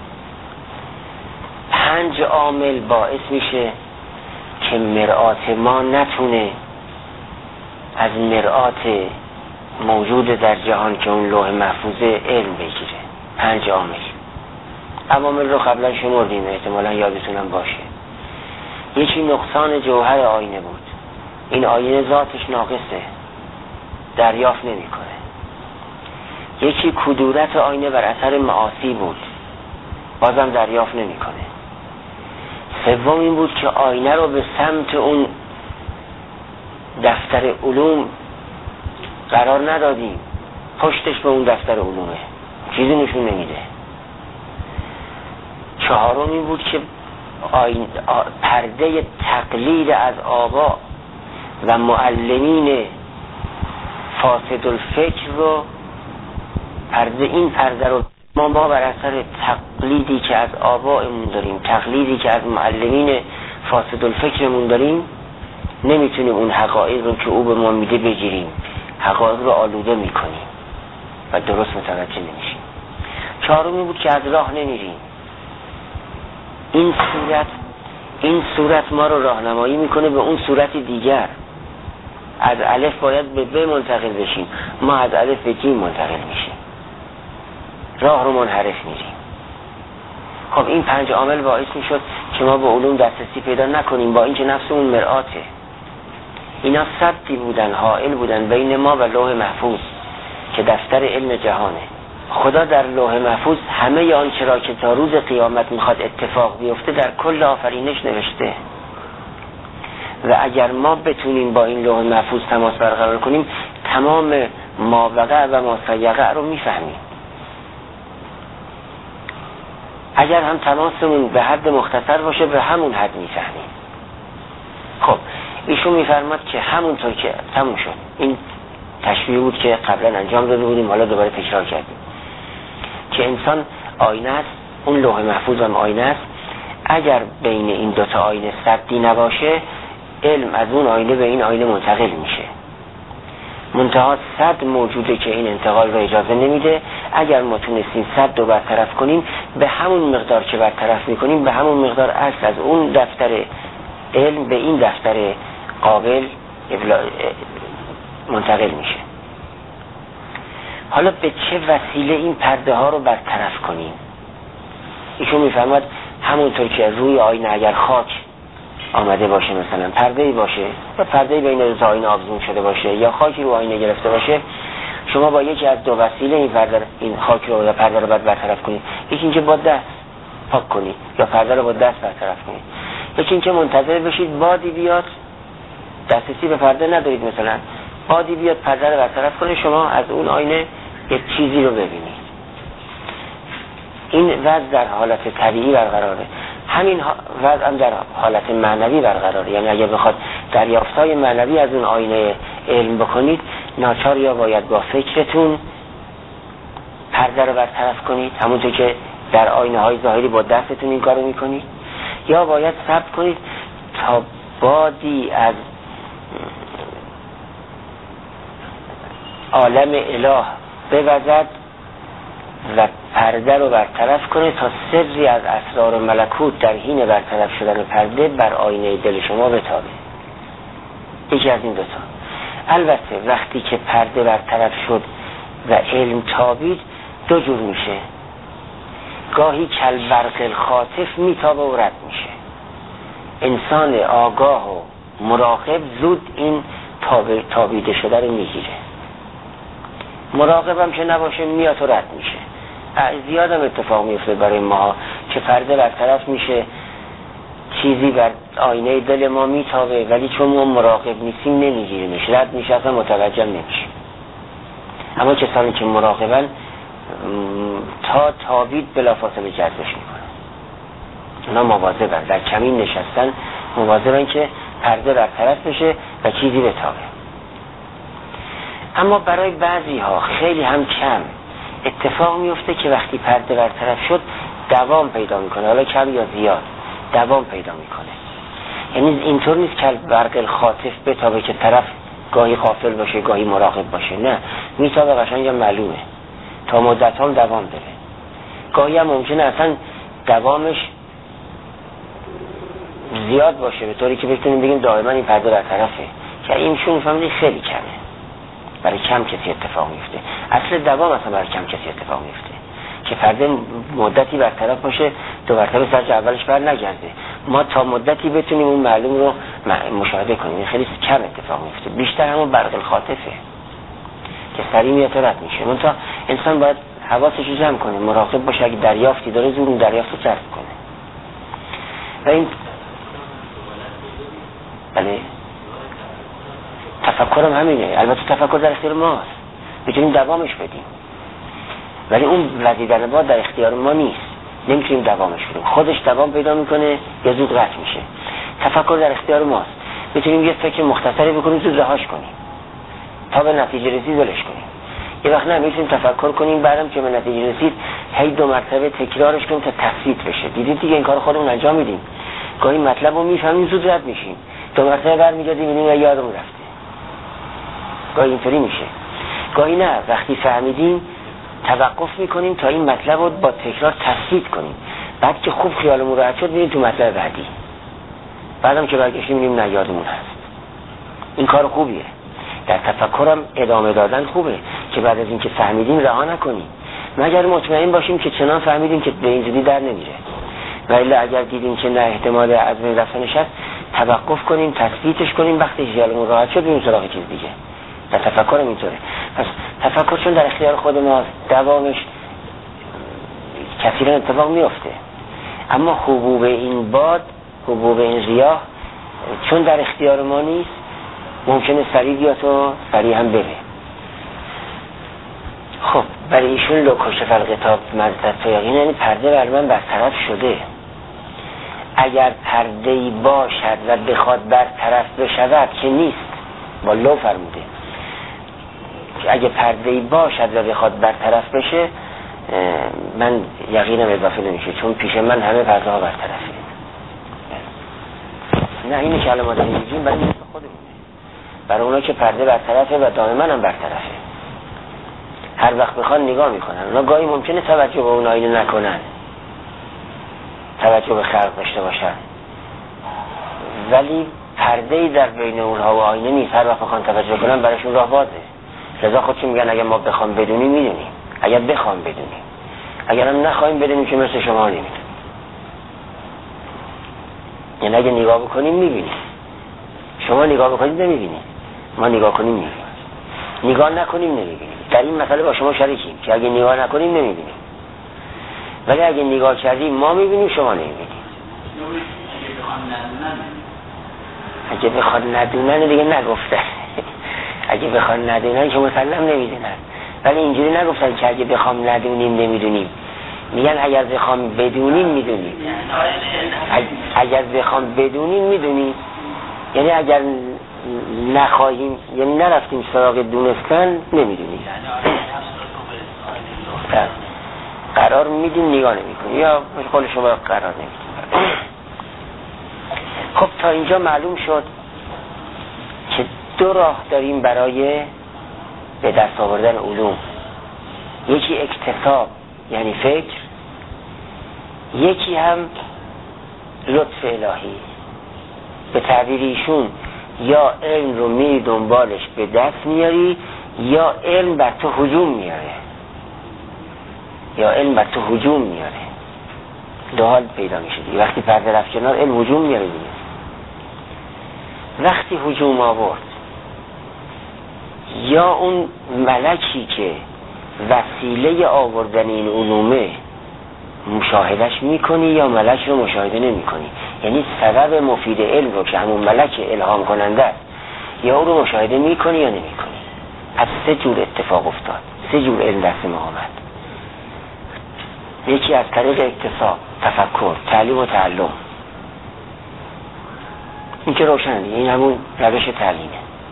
پنج عامل باعث میشه که مرآت ما نتونه از مرآت موجود در جهان که اون لوح محفوظ علم بگیره. پنج عامل. عوامل رو قبلا شمردیم، احتمالا یادتونم باشه. یکی نقصان جوهر آینه بود. این آینه ذاتش ناقصه، دریافت نمیکنه. یکی کدورت آینه بر اثر معاصی بود، بازم دریافت نمیکنه. سوم این بود که آینه رو به سمت اون دفتر علوم قرار ندادیم، پشتش به اون دفتر علومه، چیزی نشون نمیده. چهارم این بود که آین... پرده تقلید از آبا و معلمین فاسد الفکر رو پرده این پرده رو ما با بر اثر تقلیدی که از آبائمون داریم، تقلیدی که از معلمین فاسد الفکرمون داریم، نمیتونیم اون حقایق رو که او به ما میده بگیریم، حقایق رو آلوده میکنیم و درست متوجه نمیشیم. چهارمی بود که از راه نمیریم. این صورت این صورت ما رو راهنمایی میکنه به اون صورت دیگر. از الف باید به ب منتقل بشیم، ما از الف به ج منتقل میشیم، راه رو منحرف میریم. خب این پنج عامل باعث میشد که ما به علوم دسترسی پیدا نکنیم، با اینکه نفسمون مرآته. اینا سدی بودن، حائل بودن بین ما و لوح محفوظ که دفتر علم جهانه. خدا در لوح محفوظ همه آنچه را که تا روز قیامت میخواد اتفاق بیفته در کل آفرینش نوشته و اگر ما بتونیم با این لوح محفوظ تماس برقرار کنیم تمام ما وقع و ما سیقع رو میفهمیم. اگر هم تماسمون به حد مختصر باشه به همون حد میفهمیم. خب ایشون میفرماد که همونطور که تموم شد، این تشبیه بود که قبلا انجام داده بودیم، حالا دوباره تکرار کردیم که انسان آینه است، اون لوح محفوظ هم آینه است. اگر بین این دوتا آینه سدی نباشه علم از اون آینه به این آینه منتقل میشه. منتها صد موجوده که این انتقال رو اجازه نمیده. اگر ما تونستیم صد رو برطرف کنیم به همون مقدار که برطرف میکنیم به همون مقدار اصل از اون دفتر علم به این دفتر قابل منتقل میشه. حالا به چه وسیله این پرده ها رو برطرف کنیم؟ ایشون میفرماد همونطور که روی آینه اگر خاک آمده باشه، مثلا پرده‌ای باشه یا پرده‌ای بین دو آینه آویزون شده باشه یا خاکی رو آینه گرفته باشه، شما با یکی از دو وسیله این پرده این خاک رو یا پرده رو باید برطرف کنید. یکی اینکه با دست پاک کنید یا پرده رو با دست برطرف کنید. یکی اینکه منتظر بشید بادی بیاد، دسترسی به پرده ندارید، مثلا بادی بیاد پرده رو برطرف کنه، شما از اون آینه یک چیزی رو ببینید. این وضع در حالت طبیعی برقراره. همین وضع هم در حالت معنوی برقراره. یعنی اگه بخواد دریافت‌های معنوی از اون آینه علم بکنید، ناچار یا باید با فکرتون پرده رو برطرف کنید، همونطور که در آینه های ظاهری با دستتون این کارو میکنید، یا باید صبر کنید تا بادی از عالم اله بوزد و پرده رو برطرف کنه تا سری از اسرار ملکوت در حین برطرف شدن پرده بر آینه دل شما بتابه. یکی از این دوتا. البته وقتی که پرده برطرف شد و علم تابید دو جور میشه. گاهی کل برق الخاطف میتابه و رد میشه. انسان آگاه و مراقب زود این تابیده شده رو میگیره. مراقبم که نباشه میاد و رد میشه. زیادم اتفاق میفته برای ما که پرده برطرف میشه، چیزی بر آینه دل ما میتابه، ولی چون ما مراقب نیستیم نمیگیریمش، رد میشه، اصلا متوجه نمیشه. اما کسانی که مراقبن تا تابید بلافاصله جذبش میکنن. اونا مواظبن، در کمین نشستن مواظبن که پرده برطرف بشه و چیزی بتابه. اما برای بعضی ها خیلی هم کم اتفاق میفته که وقتی پرده برطرف شد دوام پیدا میکنه، حالا کم یا زیاد دوام پیدا میکنه. یعنی اینطور نیست که برق الخاطف بتابه که طرف گاهی غافل باشه گاهی مراقب باشه، نه، میتابه قشنگ معلومه. تا مدت هم دوام داره. گاهی هم ممکنه اصلا دوامش زیاد باشه به طوری که بتونیم بگیم دائما این پرده برطرفه، که اینشون فهمیدی خیلی کمه، برای کم کسی اتفاق میفته. اصل دوام اصلا برای کم کسی اتفاق میفته که پرده مدتی برطرف باشه، دو مرتبه سرج اولش بر نگرده، ما تا مدتی بتونیم اون معلوم رو مشاهده کنیم. این خیلی کم اتفاق میفته، بیشتر همون برق الخاطفه که سریع میاد رد میشه. منتها انسان باید حواسش رو جمع کنه، مراقب باشه، اگه دریافتی داره زور اون دریافت رو جذب کنه. و این بله تفکرم همینه. البته تفکر در اختیار ماست، میتونیم دوامش بدیم، ولی اون وزیدن ما در اختیار ما نیست، نمیتونیم دوامش بدیم. خودش دوام پیدا میکنه یا زود قطع میشه. تفکر در اختیار ماست، میتونیم یه فکر مختصری بکنیم زود رهاش کنیم تا به نتیجه رسید ولش کنیم. یه وقت نه، میتونیم تفکر کنیم بعدم که به نتیجه رسید هی دو مرتبه تکرارش کنیم تا تثبیت بشه. دیدید دیگه این کار خودمون انجام میدیم، گاهی مطلب رو میفهمیم زود رد میشیم، دو مرتبه برمیگردیم میبینیم یادمون رفته. گاهی اینطوری میشه، گاهی نه، وقتی فهمیدیم توقف میکنیم تا این مطلب رو با تکرار تثبیت کنیم، بعد که خوب خیالمون راحت شد میریم تو مطلب بعدی، بعدم که برگشتیم میبینیم نه یادمون هست. این کار خوبیه. در تفکرم ادامه دادن خوبه که بعد از اینکه فهمیدیم رها نکنیم، مگر مطمئن باشیم که چنان فهمیدیم که به این زودی در نمیره. و الا اگر دیدیم که نه احتمال از بین رفتنش هست، توقف کنیم، تثبیتش کنیم، وقتی خیالمون راحت شد بریم سراغ چیز دیگه. در تفکرم اینطوره. پس تفکر چون در اختیار خود ماست، دوامش کثیرا اتفاق میفته. اما حبوب این باد، حبوب این ریاح چون در اختیار ما نیست، ممکنه سریع بیاد و سریع هم بره. خب برای ایشون لو کشف الغطاب مزدت یقین، یعنی پرده بر من برطرف شده. اگر پرده‌ای باشد و بخواد برطرف بشود که نیست، با لو فرموده، اگه پرده‌ای باشد و بخواد برطرف بشه، من یقینم اضافه نمیشه، چون پیش من همه پرده ها برطرفه. نه اینی که الان ما داریم میگیم برای مثل خودمونه، برای اونا که پرده برطرفه و دائما هم برطرفه، هر وقت بخوان نگاه میکنن. اونا گاهی ممکنه توجه به اون آینه نکنن، توجه به خلق داشته باشن، ولی پرده‌ای در بین اونها و آینه نیست. هر وقت بخوان توجه کنن براشون راه بازه. لذا خودشون میگن اگر ما بخوام بدونیم میدونیم، اگر بخوام بدونیم، اگر هم نخواهیم بدونیم که مثل شما نمیدونیم. یعنی اگه نگاه بکنیم میبینیم، شما نگاه بکنید نمیبینید، ما نگاه کنیم میبینیم، نگاه نکنیم نمیبینیم. در این مسئله با شما شریکیم که اگه نگاه نکنیم نمیبینیم، ولی اگه نگاه کردیم ما میبینیم، شما نمیبینیم. اگه بخواد ندونن دیگه نگفتن اگه بخواد ندونن که مسلم نمیدونن، ولی اینجوری نگفتن که اگه بخوام ندونیم نمیدونیم، میگن اگر بخوام بدونیم میدونیم. اگر بخوام بدونیم میدونیم، یعنی اگر نخواهیم، یعنی نرفتیم سراغ دونستن نمیدونیم. قرار میدیم نگاه نمیکنیم، یا به قول شما قرار نمیدیم. خب تا اینجا معلوم شد که دو راه داریم برای به دست آوردن علوم، یکی اکتساب یعنی فکر، یکی هم لطف الهی. به تعبیر ایشون یا علم رو میری دنبالش به دست میاری، یا علم بر تو هجوم میاره، یا علم بر تو هجوم میاره. دو حال پیدا میشه دیگه. وقتی پرده رفت کنار، علم هجوم میاره دیگه. وقتی هجوم آورد، یا اون ملکی که وسیله آوردن این علومه مشاهدش میکنی، یا ملک رو مشاهده نمی کنی. یعنی سبب مفید علم رو که همون ملک الهام کننده است، یا اون رو مشاهده میکنی یا نمی کنی. از سه جور اتفاق افتاد، سه جور علم دست ما آمد. یکی از طریق اکتساب، تفکر، تعلیم و تعلم. این که روشنه، این همون روش تعلیمه.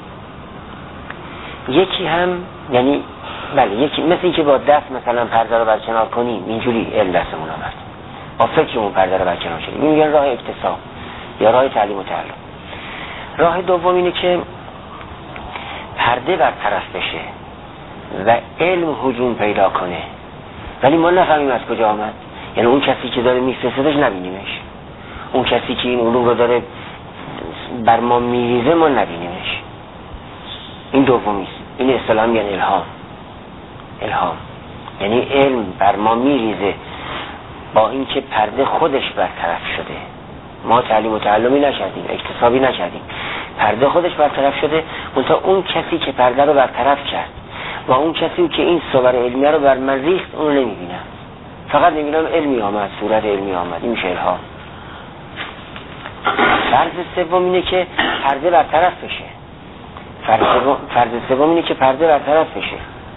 یکی هم یعنی بله، یکی مثل این که با دست مثلا پرده رو برکنار کنیم، اینجوری علم دستمون آمد، با فکرمون پرده رو برکنار شدیم. این میگن راه اکتساب یا راه تعلیم و تعلم. راه دوم اینه که پرده برطرف بشه و علم هجوم پیدا کنه، ولی ما نفهمیم از کجا آمد. یعنی اون کسی که داره میفرستش نبینیمش، اون کسی که این علوم رو داره بر ما میریزه ما نبینیمش. این دومیست. این اصطلاحاً یعنی الهام. الهام یعنی علم بر ما میریزه با اینکه پرده خودش برطرف شده. ما تعلیم و تعلمی نکردیم، اکتسابی نکردیم، پرده خودش برطرف شده. منتها اون کسی که پرده رو برطرف کرد و اون کسی که این صور علمیه رو بر من ریخت اون رو نمیبینم، فقط نمیبینم علمی آمد، صورت علمی آمد. این میشه الهام. فرض سوم اینه که پرده برطرف بشه. فرض سوم فرض سوم اینه که پرده برطرف بشه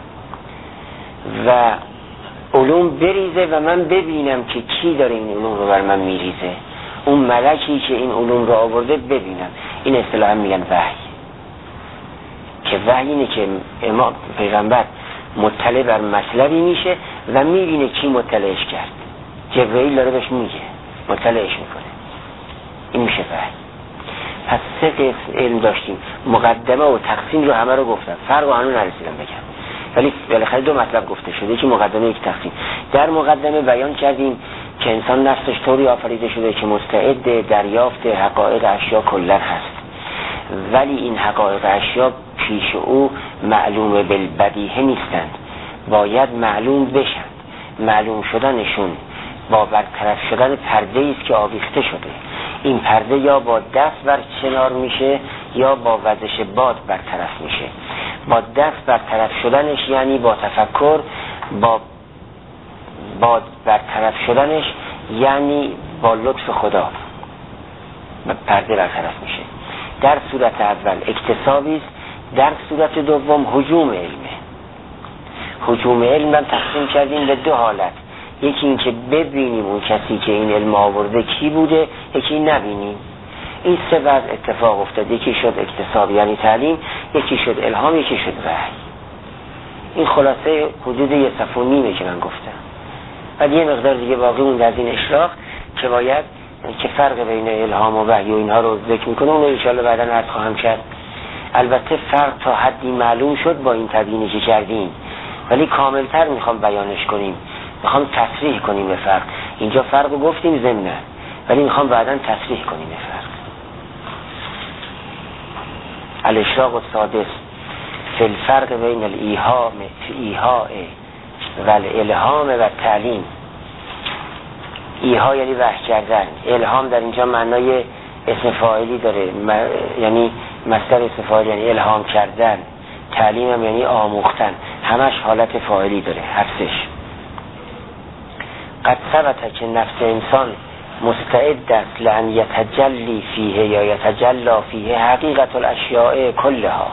و علوم بریزه و من ببینم که کی داره این علوم رو بر من میریزه، اون ملکی که این علوم رو آورده ببینم. این اصطلاحا میگن وحی. که وحی اینه که امام پیغمبر مطلع بر مطلبی میشه و میبینه کی مطلعش کرد. جبرئیل داره بهش میگه، مطلعش میکنه. این میشه وحی. پس سه قسم علم داشتیم. مقدمه و تقسیم رو همه رو گفتم، فرق رو هنوز نرسیدم بگم، ولی بالاخره دو مطلب گفته شده، یکی مقدمه یک تقسیم. در مقدمه بیان کردیم که انسان نفسش طوری آفریده شده که مستعد دریافت حقایق اشیا کلا هست، ولی این حقایق اشیا پیش او معلوم بالبدیهه نیستند، باید معلوم بشن. معلوم شدنشون با برطرف شدن پرده است که آویخته شده. این پرده یا با دست برکنار میشه یا با وزش باد برطرف میشه. با دست برطرف شدنش یعنی با تفکر، با باد برطرف شدنش یعنی با لطف خدا پرده برطرف میشه. در صورت اول اکتسابی است، در صورت دوم هجوم علمه. هجوم علم من تقسیم کردیم به دو حالت، یکی این که ببینیم اون کسی که این علم آورده کی بوده، یکی نبینیم. این سه وضع اتفاق افتاد، یکی شد اکتساب یعنی تعلیم، یکی شد الهام، یکی شد وحی. این خلاصه حدود یه صفحه و نیمه که من گفتم. بعد یه مقدار دیگه باقی اون از این اشراق که باید که فرق بین الهام و وحی و اینها رو ذکر میکنه، اون رو انشاءالله بعدا عرض خواهم کرد. البته فرق تا حدی معلوم شد با این تبیینی که کردیم، ولی کاملتر میخوام بیانش کنیم، میخوام تصریح کنیم به فرق. اینجا فرق رو گفتیم ضمناً، ولی میخوام بعدا تصریح کنیم به فرق. الاشراق السادس فی الفرق بین الایهام فی ایحاء و الالهام و تعلیم. ایحاء یعنی وحی کردن، الهام در اینجا معنای اسم فاعلی داره، یعنی مصدر اسم فاعل یعنی الهام کردن. تعلیم هم یعنی آموختن، همش حالت فاعلی داره، هستش. قد ثبت که نفس انسان مستعد است لأن یتجلی فیه یا یتجلا فیه حقیقت الاشیاء کلها.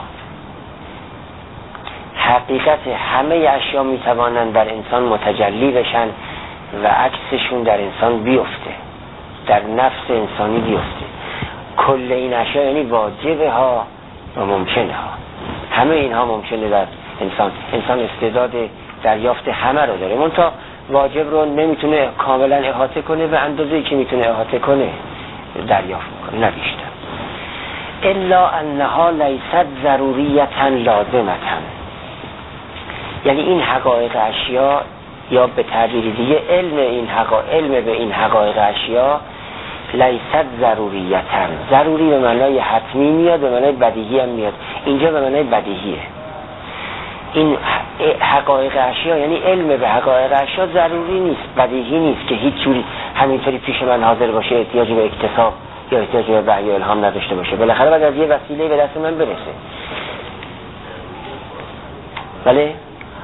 حقیقت همه اشیا میتوانند در انسان متجلی بشن و عکسشون در انسان بیفته، در نفس انسانی بیفته. کل این اشیا یعنی واجبه ها و ممکنه ها. همه اینها ممکنه در انسان. انسان استعداد دریافت همه رو داره، منتها واجب رو نمیتونه کاملا احاطه کنه، به اندازه‌ای که میتونه احاطه کنه دریافت میکنه، نه بیشتر. الا انها لیست ضروریتا لازمتا. یعنی این حقایق اشیا، یا به تعبیر دیگه علم این حقایق، علم به این حقایق اشیا لیست ضروریتا. ضروری به معنای حتمی میاد، به معنای بدیهی هم میاد. اینجا به معنای بدیهیه. این حقایق اشیا یعنی علم به حقایق اشیا ضروری نیست، بدیهی نیست که هیچ جوری همینطوری پیش من حاضر باشه، احتیاج به اکتساب یا احتیاج به وحی و الهام نداشته باشه. بالاخره باید از یه وسیله به دست من برسه. بله؟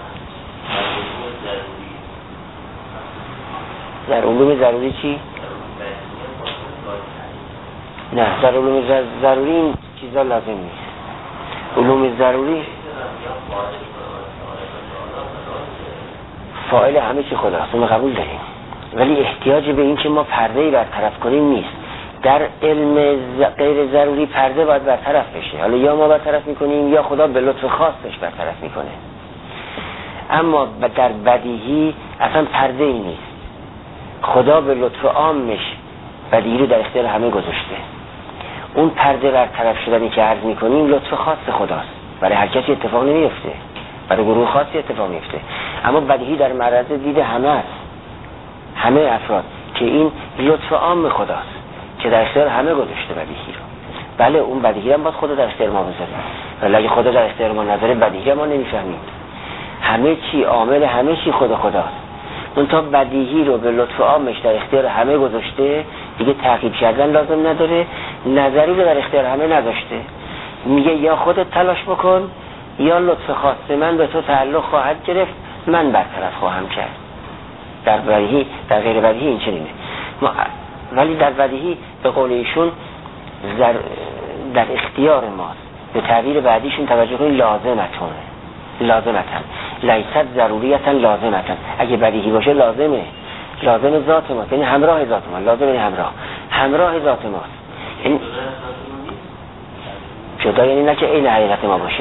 در علوم ضروری چی؟ نه، در علوم ضروری این چیزا لازم نیست. علوم ضروری فاعل همه چی خداست، ما قبول داریم، ولی احتیاج به این که ما پرده‌ای برطرف کنیم نیست. در علم غیر ضروری پرده باید برطرف بشه، حالا یا ما برطرف میکنیم یا خدا به لطف خاصش برطرف میکنه. اما در بدیهی اصلا پرده ای نیست، خدا به لطف عامش بدیهی رو در اختیار همه گذاشته. اون پرده برطرف شدنی که عرض میکنیم لطف خاص خداست، برای هر کسی اتفاق نمیفته. برای گروه خاصی اتفاق میفته. اما بدیهی در معرض دید همه است، همه افراد، که این لطف عام خداست که در اختیار همه گذاشته بدیهی رو. بله اون بدیهی هم باید خدا در اختیار ما بذاره، ولی اگه خدا در اختیار ما نذاره بدیهی ما نمیفهمیم. همه چی عامل همه چی خدا خداست. اون تا بدیهی رو به لطف عامش در اختیار همه گذاشته، دیگه تعقیب کردن لازم نداره، نظری رو در اختیار همه نذاشته. میگه یا خودت تلاش بکن یا لطف خاص من به تو تعلق خواهد گرفت، من برطرف خواهم کرد. در بدیهی، در غیر بدیهی این چنینه. ولی در بدیهی به قول ایشون در, در اختیار ماست. به تعبیر بعدیشون توجه کنید، لازمتون لازمتن لیست ضروریتن لازمتن. اگه بدیهی باشه لازمه، لازم ذات ماست، یعنی همراه ذات ما. لازم یعنی همراه، همراه ذات ماست. این جدا یعنی نه که عین حقیقت ما باشه.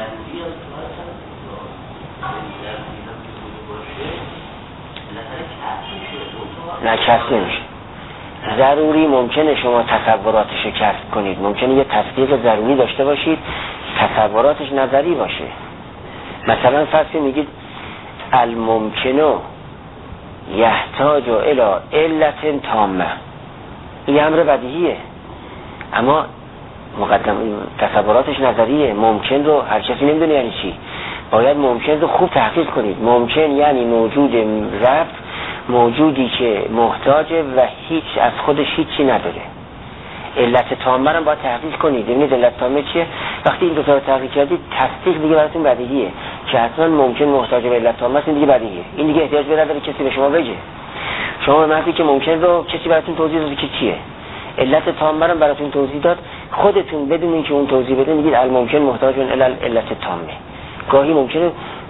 نه کسب نمیشه. ضروری ممکنه شما تصوراتش رو کسب کنید، ممکنه یه تصدیق ضروری داشته باشید تصوراتش نظری باشه. مثلا فرض میگید الممکنو یحتاج الی علت تامه، این امر بدیهیه، اما مقدم تصوراتش نظریه. ممکن رو هر کسی نمیدونه یعنی چی، باید ممکن رو خوب تحقیق کنید. ممکن یعنی موجود رفت، موجودی که محتاجه و هیچ از خودش هیچی نداره. علت تامه رو باید تحقیق کنید. ببینید علت تامه چیه؟ وقتی این دو تا رو تحقیق کردید تصدیق دیگه براتون بدیهیه که اصلا ممکن محتاج به علت تامه است، این دیگه بدیهیه. این دیگه احتیاج به نداره کسی به شما بگه. شما به محضی که ممکن رو کسی براتون توضیح داده که چیه، علت تامه رو براتون توضیح داد، خودتون بدون اینکه اون توضیح بده میگید الممکن محتاج الی علت تامه. گاهی ممکنه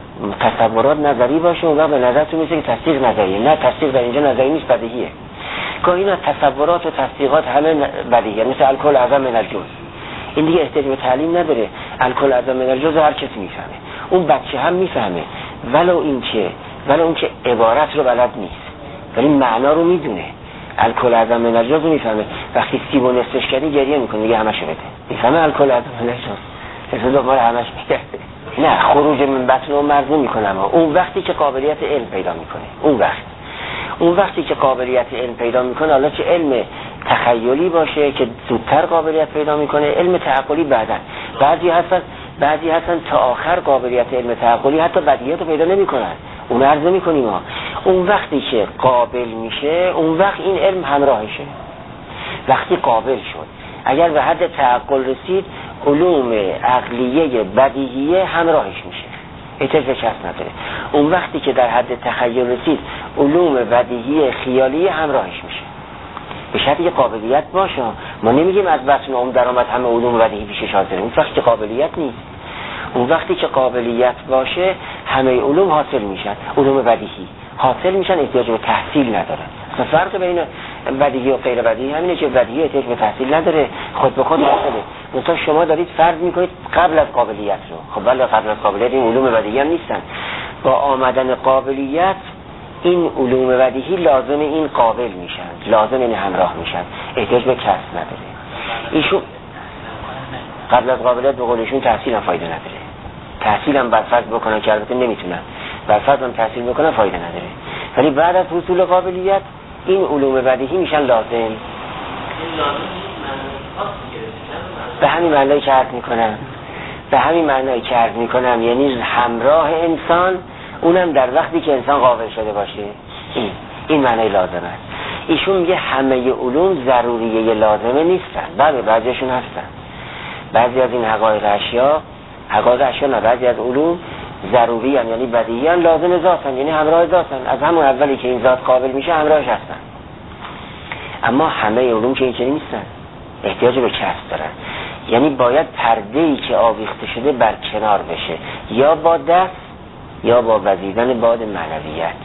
تصورات نظری باشه اون وقت به نظرتون میسه که تصدیق نظریه. نه، تصدیق در اینجا نظری نیست، بدیهیه. گاهی نه، تصورات و تصدیقات همه بدیهیه، مثل الکل اعظم من الجزء. این دیگه احتیاج به تعلیم نداره، الکل اعظم من الجزء هر کسی میفهمه، اون بچه هم میفهمه، ولو این که ولو اون که عبارت رو بلد نیست ولی معنا رو میدونه. الکل اعظم من الجزء میفهمه. وقتی سیب و نصفش کردی گریه میکنه، میگه همشو بده. میفهمه الکل اعظم من الجزء، حساب ما همش میگه نه، خروج من بطن و مرز نمیکنه. اون وقتی که قابلیت علم پیدا میکنه، اون وقت اون وقتی که قابلیت علم پیدا میکنه، حالا چه علم تخیلی باشه که زودتر قابلیت پیدا میکنه، علم تعقلی بعدن. بعضی هستن بعضی هستن تا آخر قابلیت علم تعقلی حتی بدیهیات رو پیدا نمیکنن، اون عرض نمیکنیم ها. اون وقتی که قابل میشه، اون وقت این علم همراهشه. وقتی قابل شد، اگر به حد تعقل رسید، علوم عقلیه بدیهیه همراهش میشه، احتیاج به کسب نداره. اون وقتی که در حد تخیل رسید، علوم بدیهی خیالی همراهش میشه، به شرطی که قابلیت باشه. ما نمیگیم از بطن ام درآمد همه علوم بدیهی پیشش حاضره، اون وقتی که قابلیت نیست. اون وقتی که قابلیت باشه همه علوم حاصل میشن، علوم بدیهی حاصل میشن، احتیاج به تحصیل نداره. اصلا فرق بین بدیهی و غیر بدیهی همینه که بدیهی احتیاج به تحصیل نداره، خود به خود حاصله. مثلا شما دارید فرض میکنید قبل از قابلیت رو، خب ولی قبل از قابلیت این علوم بدیهی هم نیستن. با آمدن قابلیت این علوم بدیهی لازم این قابل میشن، لازم این همراه میشن، احتیاج به کسب نداره. ایشون قبل از قابلیت به قولشون تحصیل هم فایده نداره. تحصیل هم برفرض بکنن که البته نمیتونن، برفرض هم تحصیل بکنن فایده نداره. ولی بعد از حصول قابلیت این علوم بدیهی میشن لازم. به همین معنی که عرض میکنم به همین معنی که عرض میکنم یعنی همراه انسان، اونم در وقتی که انسان قابل شده باشه. این این معنی لازم است. ایشون میگه همه علوم ضروریه لازمه نیستن، بله بعضیشون هستن. بعضی از این حقایق اشیا حقایق اشیا نه، بعضی از علوم ضروری هم یعنی بدیهی هم لازم ذاتن، یعنی همراه ذاتن. از همون اولی که این ذات قابل میشه همراهش هستن. اما همه علوم که اینجوری نیستن، احتیاج به کسب دارن. یعنی باید پرده‌ای که آویخته شده برکنار بشه، یا با دست یا با وزیدن باد معنویت.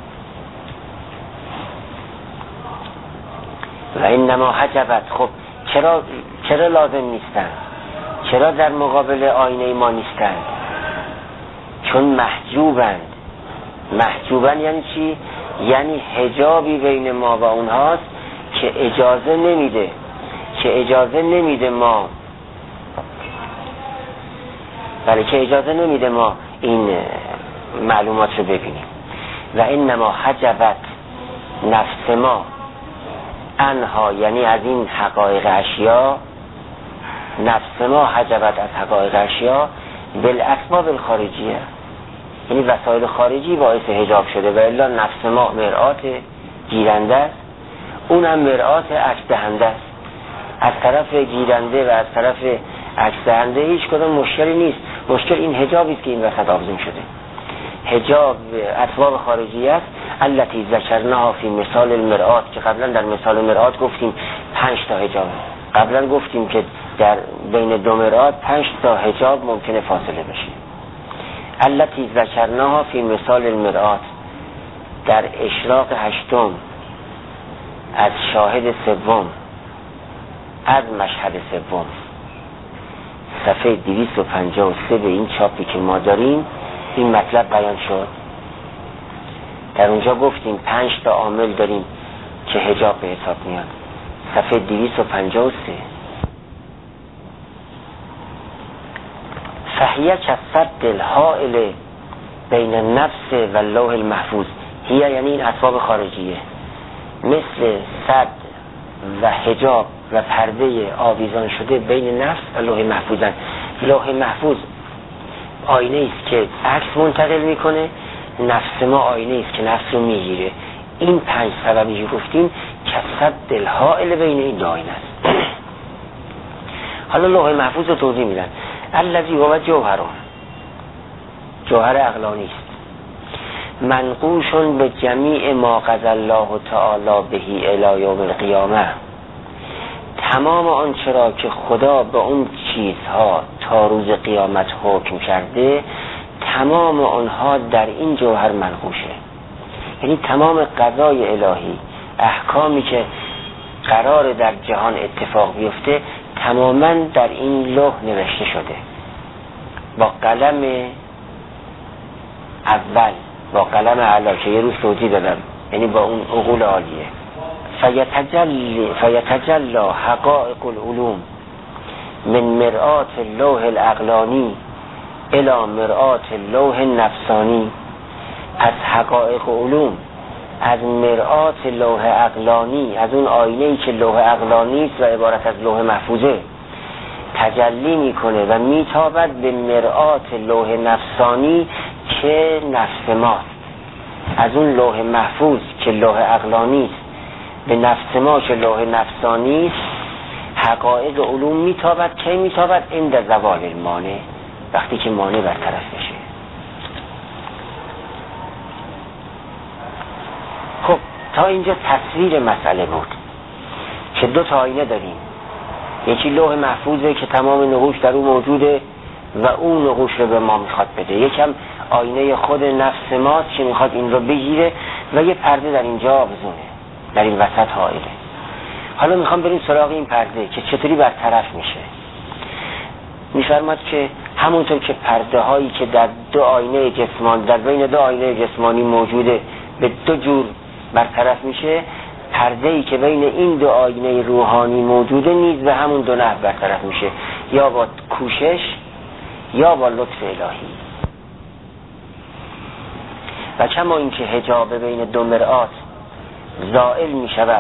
و اینما حجبت، خب چرا چرا لازم نیستن؟ چرا در مقابل آینه ما نیستن؟ چون محجوبند. محجوبن یعنی چی؟ یعنی حجابی بین ما و اونهاست که اجازه نمیده که اجازه نمیده ما بله که اجازه نمیده ما این معلومات رو ببینیم. و انما حجبت نفس ما انها، یعنی از این حقایق اشیا، نفس ما حجبت از حقایق اشیا بالاسباب الخارجیه، یعنی وسایل خارجی باعث حجاب شده، و الا نفس ما مرآت گیرنده است، اونم مرآت عکس دهنده است. از طرف گیرنده و از طرف عکس دهنده هیچ کدام مشکلی نیست. مشکل این حجابی است که این وسط آویزون شده. حجاب اسباب خارجی است التي ذکرناها فی مثال المرآت، که قبلا در مثال مرآت گفتیم پنج تا حجاب. قبلا گفتیم که در بین دو مرآت پنج تا حجاب ممکنه فاصله بشه. التي ذکرناها فی مثال المرآت، در اشراق هشتم از شاهد سوم از مشهد سوم، صفحه دویست و پنجاه و سه به این چاپی که ما داریم این مطلب بیان شد. در اونجا گفتیم پنج تا عامل داریم که حجاب به حساب میاد. صفحه دویست و پنجاه و سه. فهیه کصد الحائل بین النفس و اللوح المحفوظ، هیه یعنی این اسباب خارجیه، مثل صد و حجاب و پرده آویزان شده بین نفس و لوح محفوظن. لوح محفوظ آینه است که عکس منتقل میکنه، نفس ما آینه است که نفس رو میگیره. این پنج سببی که گفتیم کصد الحائل بین این دو آینه است. حالا لوح محفوظ رو توضیح میدن. الذی هو جوهر، جوهر عقلانی است، منقوشون به جمیع ما قضى الله تعالی بهی الی یوم القیامه، تمام آنچه را که خدا به اون چیزها تا روز قیامت حکم کرده، تمام آنها در این جوهر منقوشه. یعنی تمام قضای الهی، احکامی که قرار در جهان اتفاق بیفته، تماما در این لوح نوشته شده با قلم اول، با قلم اعلی که یه روز توضیح دادم، یعنی با اون عقول عالیه. فیتجلی فیتجلی حقائق العلوم من مرآت اللوح العقلانی الی مرآت اللوح النفسانی. از حقائق علوم، از مرآت لوح عقلانی، از اون آینه‌ای که لوح عقلانی است و عبارت از لوح محفوظه، تجلی میکنه و میتابد به مرآت لوح نفسانی که نفس ماست. از اون لوح محفوظ که لوح عقلانی است به نفس ما که لوح نفسانی است، حقایق علوم میتابد. که میتابد عند زوال المانع، وقتی که مانع برطرف بشه. خب تا اینجا تصویر مسئله بود که دو تا آینه داریم، یکی لوح محفوظه که تمام نقوش در اون موجوده و اون نقوش رو به ما میخواد بده، یکم آینه خود نفس ماست که میخواد این رو بگیره و یه پرده در اینجا آویزونه، در این وسط حائله. حالا میخوام بریم سراغ این پرده که چطوری برطرف میشه. میفرماد که همونطور که پرده هایی که در دو آینه جسمانی، در بین دو آینه جسمانی موجوده، به دو جور برطرف میشه، پرده‌ای که بین این دو آینه روحانی موجوده نیز به همون دو نحو برطرف میشه، یا با کوشش یا با لطف الهی. و کما اینکه حجاب بین دو مرآت زائل میشود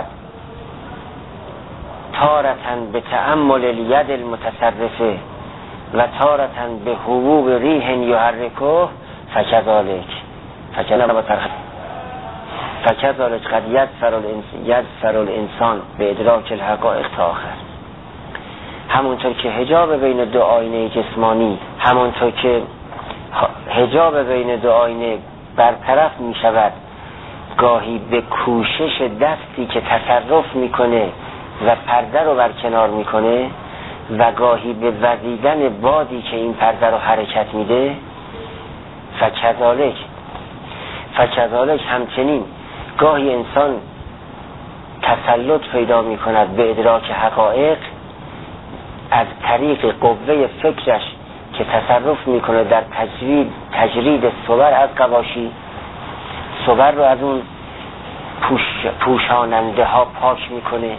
تارتن به تأمل الید المتصرفه و تارتن به حبوب ریح یحرکه، فکذالک فکذالک فکذالک قد یظفر الانسان به ادراک الحقائق تا آخر. همونطور که حجاب بین دو آینه جسمانی، همونطور که حجاب بین دو آینه برطرف می شود گاهی به کوشش دستی که تصرف میکنه و پرده رو برکنار میکنه و گاهی به وزیدن بادی که این پرده رو حرکت میده، فکذالک فکذالک همچنین گاهی انسان تسلط پیدا میکند به ادراک حقایق از طریق قوه فکرش که تصرف میکنه در تجرید تجرید صور از قواشی، صور رو از اون پوش پوشاننده ها پاک میکنه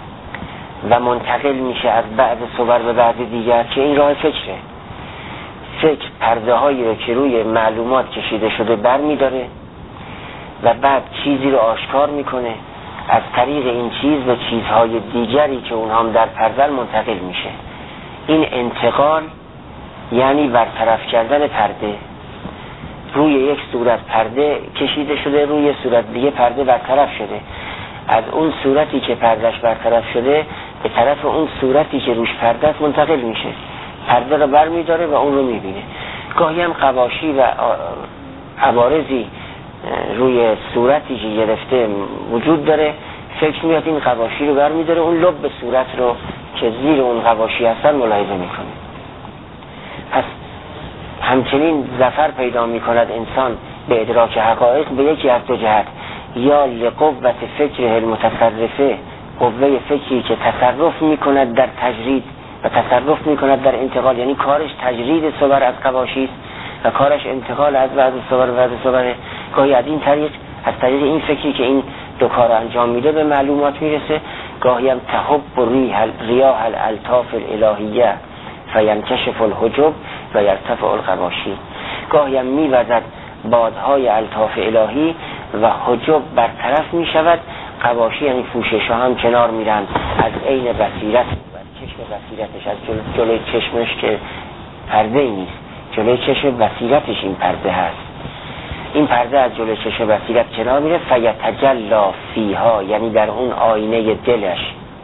و منتقل میشه از بعض صور به بعض دیگر، که این راه فکره. فکر پرده هایی رو که روی معلومات کشیده شده بر می داره و بعد چیزی رو آشکار میکنه، از طریق این چیز به چیزهای دیگری که اونها هم در پرده منتقل میشه. این انتقال یعنی برطرف کردن پرده. روی یک صورت پرده کشیده شده، روی صورت دیگه پرده برطرف شده. از اون صورتی که پردهش برطرف شده به طرف اون صورتی که روش پرده است منتقل میشه، پرده رو بر میداره و اون رو میبینه. گاهی هم قواشی و عوارضی روی صورتی که گرفته وجود داره، فکر میاد این قواشی رو بر میداره، اون لب صورت رو که زیر اون قواشی هستن ملاحظه میکنه. پس همچنین ظفر پیدا میکند انسان به ادراک حقایق به یکی از دو جهت، یا لقوت فکر المتصرفه، قوه فکری که تصرف میکند در تجرید و تصرف میکند در انتقال، یعنی کارش تجرید صور از قواشی است و کارش انتقال از بعض صور و بعض صور. گاهی از این طریق، از طریق این فکری که این دو کار انجام میده به معلومات میرسه. گاهی هم تحب و ریاح الالطاف الالهیه فینکشف الحجب و یرتفع القواشی. گاهی هم میوزد بادهای الطاف الهی و حجب برطرف میشود، قواشی یعنی پوشش ها هم کنار میرن از عین بصیرت و چشم بصیرتش، از جل... جلوی چشمش که پرده نیست، جلوی چشم بصیرتش این پرده هست. این پرده از جلوی چشم بصیرت کنار میره، فیتجلا فیها، یعنی در اون آینه دلش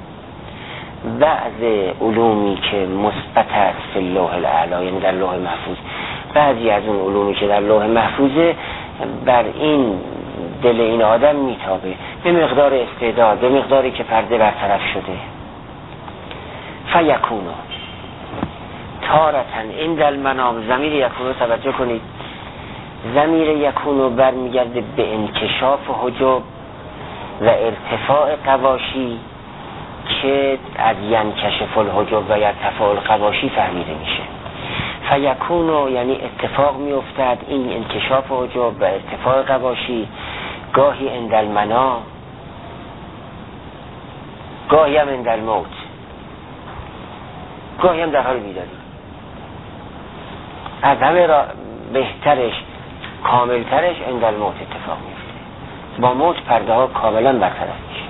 بعض علومی که مثبت است فی اللوح الاعلی، یعنی در لوح محفوظ، بعضی از اون علومی که در لوح محفوظه بر این دل این آدم میتابه به مقدار استعداد، به مقداری که پرده برطرف شده. فیکونو تارتن این دل منام، ضمیر یکونو توجه کنید، ضمیر یکونو برمیگرده به انکشاف حجب و ارتفاع قواشی که از ینکشف الحجب و یرتفع القواشی فهمیده میشه. فیکونو یعنی اتفاق میافتد این انکشاف حجب و ارتفاع قواشی، گاهی عند المنام، گاهی هم عند الموت، گاهی هم در حال بیداری. از همه را بهترش، کاملترش عند الموت اتفاق میفته. با موت پرده ها کاملا برطرف میشه.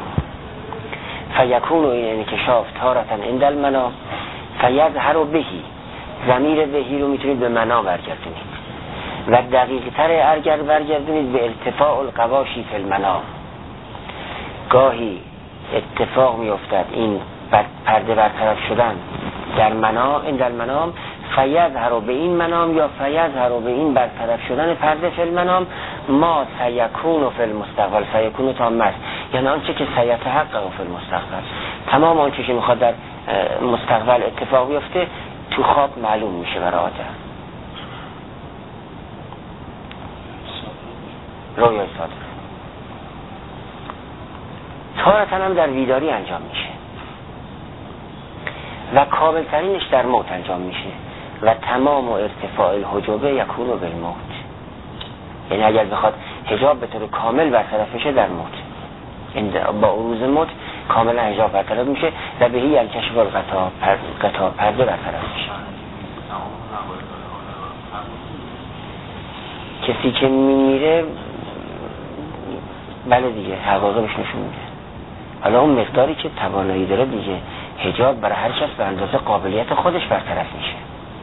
فیکونو این انکشاف تارتن عند المنام فیظهر بهی، ضمیر بهی رو میتونید به منا برگردونید و دقیق تر اگر برگردونید به ارتفاع القواشی فی المنام. گاهی اتفاق میافتد این پرده برطرف شدن در منام، این در منام فیظهر به این منام یا فیظهر به این برطرف شدن پرده فی المنام ما سیکون فی المستقبل. سیکون تام است، یعنی آنچه که سیتحقق فی المستقبل، تمام آنچه که میخواد در مستقبل اتفاق بیفته تو خواب معلوم میشه برای آدم. رویای صادق تارتن هم در بیداری انجام میشه و کامل ترینش در موت انجام میشه و تمام و ارتفاع الحجبه یکون بالموت، یعنی اگر بخواد حجاب به طور کامل برطرف بشه در موت، این با عروض موت کاملا حجاب برطرف میشه و بهی ینکشف الغطا، غطا پرده برطرف میشه. کسی که میمیره بله دیگه حقایق بهش نشون میده. حالا اون مقداری که توانایی داره دیگه، حجاب برای هر کس به اندازه قابلیت خودش برطرف میشه.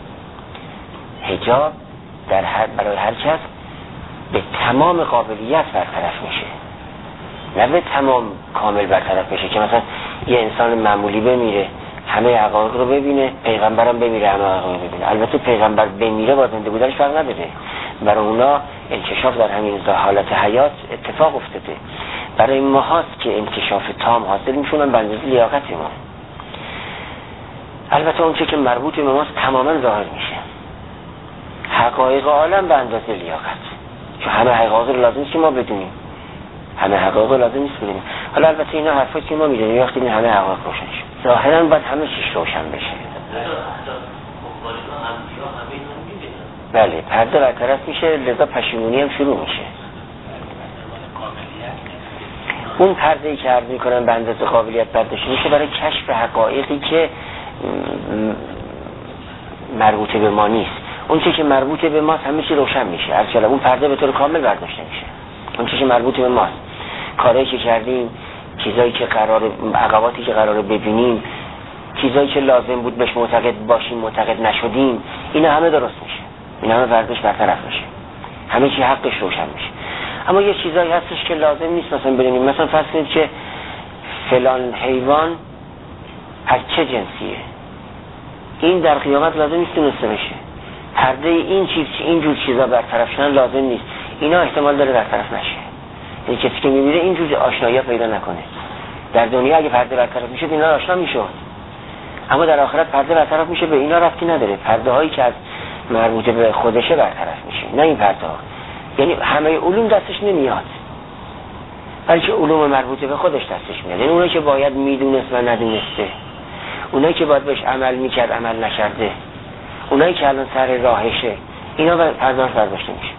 حجاب در هر برای هر کس به تمام قابلیت برطرف میشه، نه به تمام کامل برطرف میشه که مثلا یه انسان معمولی بمیره همه حقایق رو ببینه، پیغمبرم بمیره همه حقایق رو ببینه. البته پیغمبر بمیره با زنده بودنش فرق نداره، برای اونا انکشاف در همین حالت حیات اتفاق افتاده. برای ما هاست که انکشاف تام حاصل میشونن به اندازه لیاقت ما. البته اون چه که مربوط به ماست تماما ظاهر میشه. حقایق عالم به اندازه لیاقت، چون همه حقایق رو لازم نیست که ما بدونیم، همه حقایق رو لازم نیست بدونیم. حالا البته اینا حرفایی که ما میدونیم وقتی این همه حقایق روشن شد، ظاهرا باید همه چیز روشن بشه. بله پرده برطرف میشه، لذا پشیمونی هم شروع میشه. اون پرده‌ای که عرض میکنم به اندازه قابلیت برداشته میشه برای کشف حقایقی که مربوط به ما نیست. اون چیزی که مربوط به ماست همه چی روشن میشه. هر اون پرده به طور کامل برداشته میشه. اون چیزی که مربوط به ماست، کارهایی که کردیم، چیزایی که قراره، عقباتی که قراره ببینیم، چیزایی که لازم بود بهش معتقد باشیم معتقد نشدیم، اینا همه درست میشه، اینا همه برداشت برطرف میشه، همه چی حقش روشن میشه. اما یه چیزایی هستش که لازم نیست مثلا ببینیم، مثلا فرض کنید که فلان حیوان از چه جنسیه، این در قیامت لازم نیست دونسته بشه. پرده این چیز اینجور چیزا برطرف شدن لازم نیست، اینا احتمال داره برطرف نشه. یعنی کسی که میبینه اینجور آشنایی پیدا نکنه. در دنیا اگه پرده برطرف میشه اینا آشنا میشه، اما در آخرت پرده برطرف میشه، به اینا ربطی نداره. پرده هایی که از مربوط به خودشه برطرف میشه، نه این پرده ها. یعنی همه علوم دستش نمیاد، بلکه علوم مربوط به خودش دستش میاد. یعنی اونایی که باید میدونست و ندونسته، اونایی که باید بهش عمل میکرد عمل نکرده، اونایی که الان سر راهشه، اینا بر پرده ها برداشته میشه.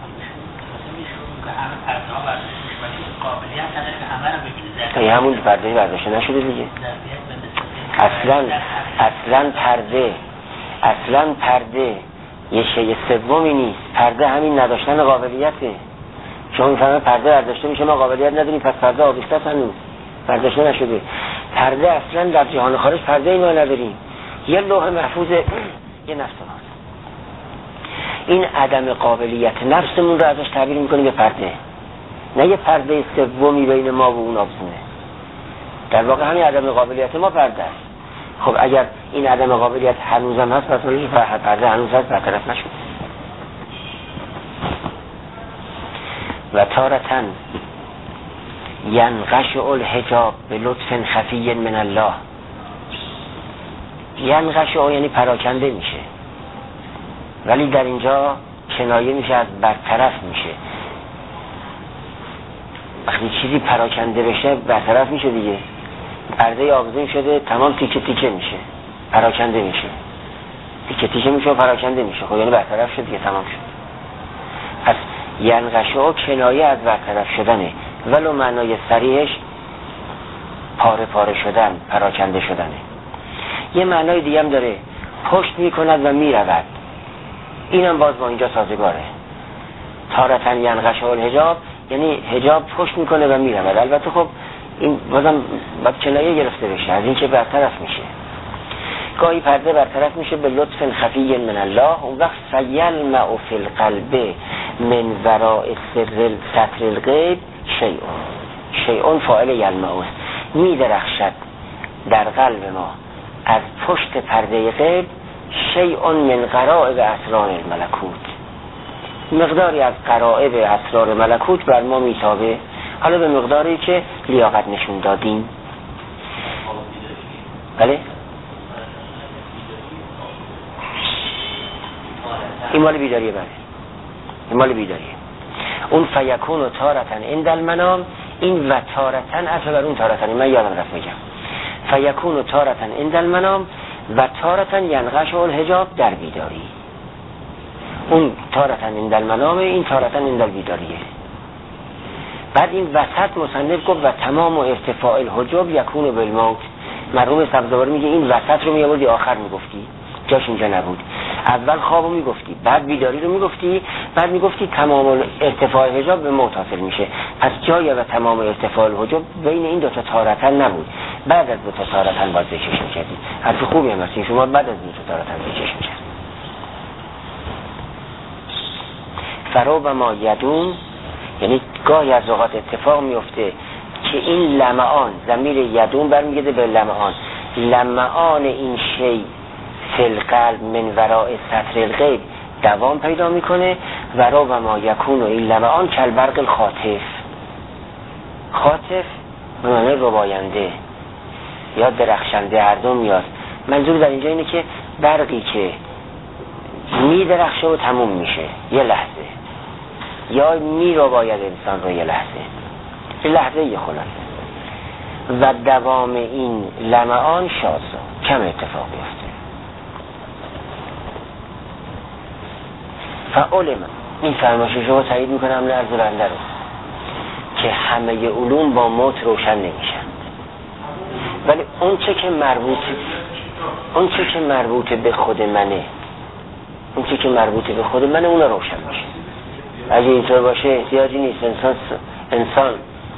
تا همون پرده برداشته نشده دیگه. اصلا اصلا پرده اصلا پرده یه شیء سومی نیست. پرده همین نداشتن قابلیته. شما میفهمه پرده برداشته میشه ما قابلیت نداریم، پس پرده آویخته است، هنوز برداشته نشده. پرده اصلا در جهان خارج پرده ای ما نداریم، یه لوح محفوظ یه نفس ماست. این عدم قابلیت نفسمون رو ازش تعبیر میکنیم به پرده، نه یه پرده سومی بین ما و اون آبزونه. در واقع همین عدم قابلیت ما پرده است. خب اگر این عدم قابلیت هنوزم هست، پس اون پرده هنوز هست، برطرف نشد. و تارتن ینقشع الحجاب به لطف خفی من الله. ینقشع یعنی پراکنده میشه، ولی در اینجا کنایه میشه از برطرف میشه. وقتی چیزی پراکنده بشه برطرف میشه دیگه. پرده آویزون شده، تمام تیکه تیکه میشه، پراکنده میشه، تیکه تیکه میشه و پراکنده میشه. خب یعنی برطرف شد دیگه، تمام شد. پس ینقشع کنایه از برطرف شدنه، ولو معنای صریحش پاره پاره شدن، پراکنده شدنه. یه معنای دیگه هم داره، پشت میکند و میرود. اینم باز با اینجا سازگاره. تارتن ینقشع الحجاب یعنی حجاب پشت میکنه و میرود. البته خب این بازم باید کنایه گرفته بشه از این که برطرف میشه. گاهی پرده برطرف میشه به لطف خفی من الله، اون وقت سیلمع فی القلب من وراء سر سطر الغیب شیء. شیء فاعل یلمع است، میدرخشد در قلب ما از پشت پرده غیب شیء من غرائب اسرار الملکوت. مقداری از غرائب اسرار ملکوت بر ما میتابه، حالا به مقداری که لیاقت نشون دادیم. بله این مال بیداریه، بله این مال بیداریه. اون فیکون و تارتن عند المنام، این و تارتن اصلا بر اون تارتن، من یادم رفت میگم. فیکون و تارتن عند المنام و تارتن ینقشع الحجاب در بیداری. اون تارتن عند المنام، این تارتن عند البیداریه. بعد این وسط مصنف گفت و تمام و ارتفاع الحجاب یکون بالموت. مرحوم سبزواری میگه این وسط رو میآوردی آخر میگفتی، جاش اینجا نبود. اول خوابو میگفتی، بعد بیداری رو میگفتی، بعد میگفتی تمام ارتفاع حجاب به موت حاصل میشه. پس جای و تمام ارتفاع الحجاب بین این دو تا تارتن نبود، بعد از دو تا تارتن باید ذکرش میکردی. حرف خوبی هم هستی شما، بعد از دو تا تارتن ذکرش میکردی. فرو و ما یدوم یعنی گاهی از اوقات اتفاق میفته که این لمعان، ضمیر یدوم برمیگرده به لمعان، لمعان این شی فی القلب من وراء سطر الغیب دوام پیدا میکنه. ورا و ما یکون و این لمعان کالبرق الخاطف. خاطف به معنی رباینده یا درخشنده، هر دو میاد. منظور در اینجا اینه که برقی که میدرخشه و تموم میشه یه لحظه، یا میرباید انسان رو یه لحظه، یه لحظه یه خلاصه. و دوام این لمعان شازه، کم اتفاق بیفته. فعلم، این فرمایش شما تایید میکنم لرز بنده رو که همه علوم با موت روشن نمیشن، ولی اون چه که مربوط اون چه که مربوط به خود منه، اون چیزی که مربوطه به خود من اون روشن میشه. اگه اینطور باشه احتیاجی نیست انسان انسان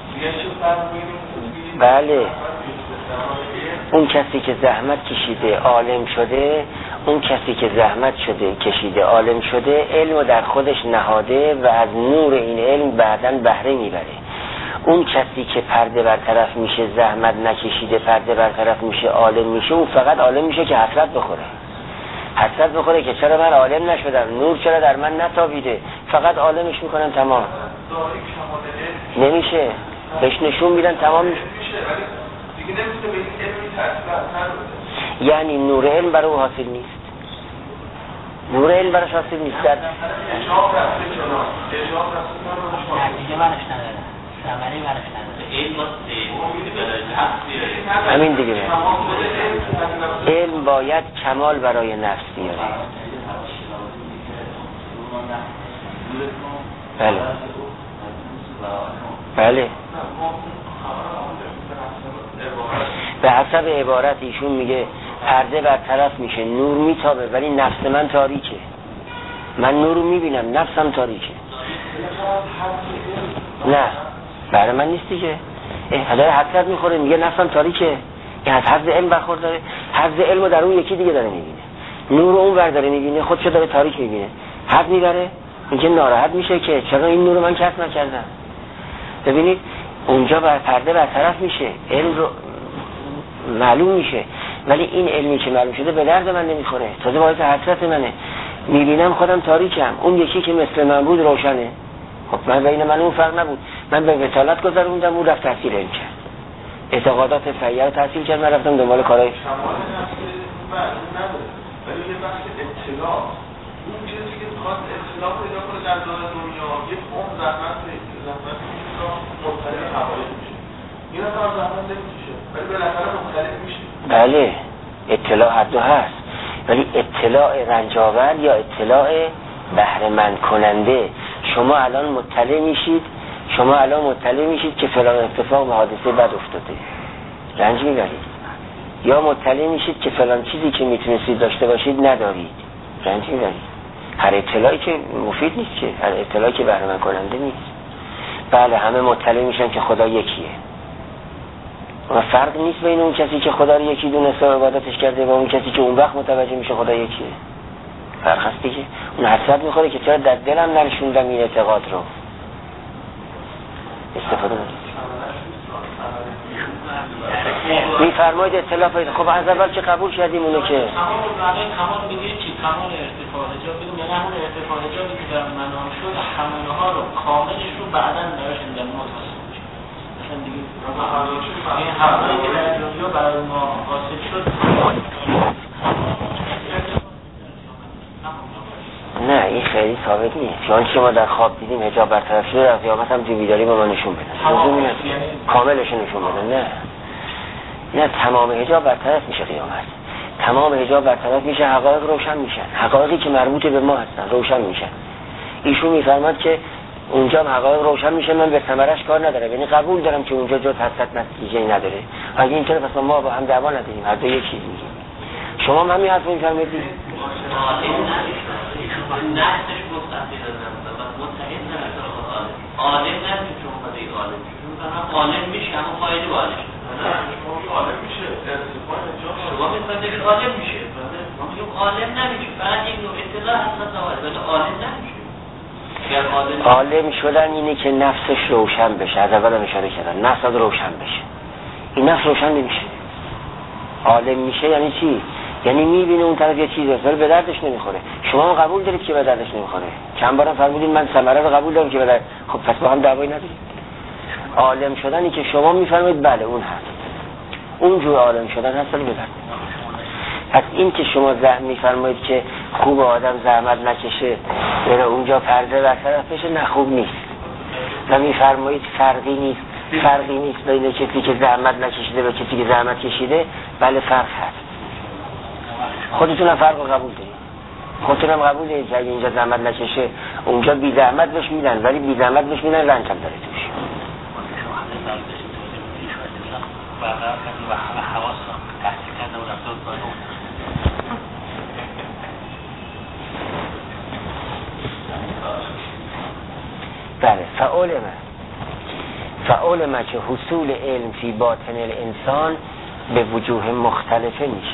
بله اون کسی که زحمت کشیده عالم شده، اون کسی که زحمت شده کشیده عالم شده، علم در خودش نهاده و از نور این علم بعداً بهره میبره. اون کسی که پرده برطرف میشه، زحمت نکشیده پرده برطرف میشه، عالم میشه، اون فقط عالم میشه که حسرت بخوره. حسرت بخوره که چرا من عالم نشدم، نور چرا در من نتابیده، فقط عالمش میکنن تمام. نمیشه بهش نشون میدن تمام میشه. یعنی نور علم برای او حاصل نیست، نور علم براش حاصل نیست. در نتیجه برش نداره، ثمره برش نداره. همین دیگه علم باید کمال برای نفس بیاره. بله بله به حسب عبارت ایشون میگه پرده برطرف میشه، نور میتابه، ولی نفس من تاریکه. من نور رو میبینم، نفسم تاریکه. نه برای من نیست دیگه. داره حسرت میخوره میگه نفسم تاریکه. این از حد علم برخورداره، حد علم رو در اون یکی دیگه داره میبینه، نور اون ور داره میبینه، خودشو داره تاریک میبینه. حد میبره میگه ناراحت میشه که چرا این نور رو من کسب نکردم. ببینید اونجا بر پرده برطرف میشه، علم رو معلوم میشه، ولی این علمی که معلوم شده به درد من نمیخوره، تازه باعث حسرت منه. میبینم خودم تاریکم، اون یکی که مثل من بود روشنه. خب من بین من اون فرق نبود، من به وصالت گذروندم، اون رفت تحصیل علم کرد، اعتقادات فعیه رو تحصیل کرد، من رفتم دنبال کارهای ولی یه بخش اطلاع، اون چیزی که میخواد اطلاع پیدا کنه در دنیا، یک عمر زحمت زحمت مطلع حوالش میشه. این هم زحمت نمیشه ولی بالاخره مختلف میشه. بله اطلاع حد و هست، ولی اطلاع رنجاور یا اطلاع بهره مند کننده. شما الان مطلع میشید، شما الان مطلع میشید که فلان اتفاق و حادثه بد افتاده، رنج میبرید. یا مطلع میشید که فلان چیزی که میتونستید داشته باشید ندارید، رنج میبرید. هر اطلاعی که مفید نیست، که هر اطلاعی که بهره مند کننده نیست. بله همه مطلع میشن که خدا یکیه، و فرق نیست بین اون کسی که خدا رو یکی دونسته و عبادتش کرده و اون کسی که اون وقت متوجه میشه خدا یکیه. فرق هست دیگه. اون حسرت میخوره که چرا در دلم ننشوندم این اعتقاد رو. استفاده نکنید. میفرمایید اطلاع پیدا. خب از اول که قبول کردیم اونو که کمال کمال میگه چی؟ کمال ارتفاع حجاب بگیم، یعنی همون ارتفاع حجابی که در منام شد همونه ها رو کاملش رو بعداً براش اندمات حاصل میشه. مثلا دیگه این همونهایی که در دنیا برای ما حاصل شد. نه این خیلی ثابت نیست. چون که ما در خواب دیدیم حجاب برطرف شده، در قیامت هم توی بیداری به ما نشون بدن، لزومی نداره کاملش نشون بدن. نه نه تمام حجاب برطرف میشه قیامت، تمام حجاب برطرف میشه، حقایق روشن میشن، حقایقی که مربوط به ما هستن روشن میشن. ایشون میفرماد که اونجا حقایق روشن میشه، من به ثمرش کار ندارم، یعنی قبول دارم که اونجا جز حسرت نتیجه‌ای نداره. اگه اینطوره پس ما با هم دعوا نداریم، هر دو یک چیز میگیم. شما هم همین حرفو میفرمایید. نفسش مستقیل از نفسه و متحد نمیشه عالم نمیشه چون خواهده عالم شد عالم میشه اما فایده عالم شد عالم میشه شما میخواید بگید عالم میشه، ما میگیم عالم نمیشه، فقط یک نوع اطلاع هست نواره ولی عالم نمیشه. عالم شدن اینه که نفسش روشن بشه. از اول هم اشاره کردن نفس روشن بشه. این نفس روشن نمیشه. عالم میشه یعنی چی؟ یعنی میبینه اون طرف یه چیزی هست ولی به دردش نمیخوره. شما هم قبول دارید که به دردش نمیخوره. چند بارم فرمودید من ثمره رو قبول دارم که به درد. خب پس با هم دعوایی ندارید. عالم شدنی که شما میفرمایید بله اون هست، اون جور عالم شدن هست ولی به درد. پس این که شما زحمت میفرمایید که خوب آدم زحمت نکشه بره اونجا پرده برطرف بشه، نه خوب نیست. و میفرمایید فرقی نیست، فرقی نیست بین کسی که زحمت نکشیده و کسی که زحمت کشیده. بله فرق هست. خودتونم فرق رو قبول دارید، خودتونم قبول دارید که اگه اینجا زحمت نکشه اونجا بی زحمت بهش میدن، ولی بی زحمت بهش میدن رنج هم داره توش. و حواس تحصیل کرده و رفته و فعلم فعلم که حصول علم فی باطن الانسان به وجوه مختلفه میشه.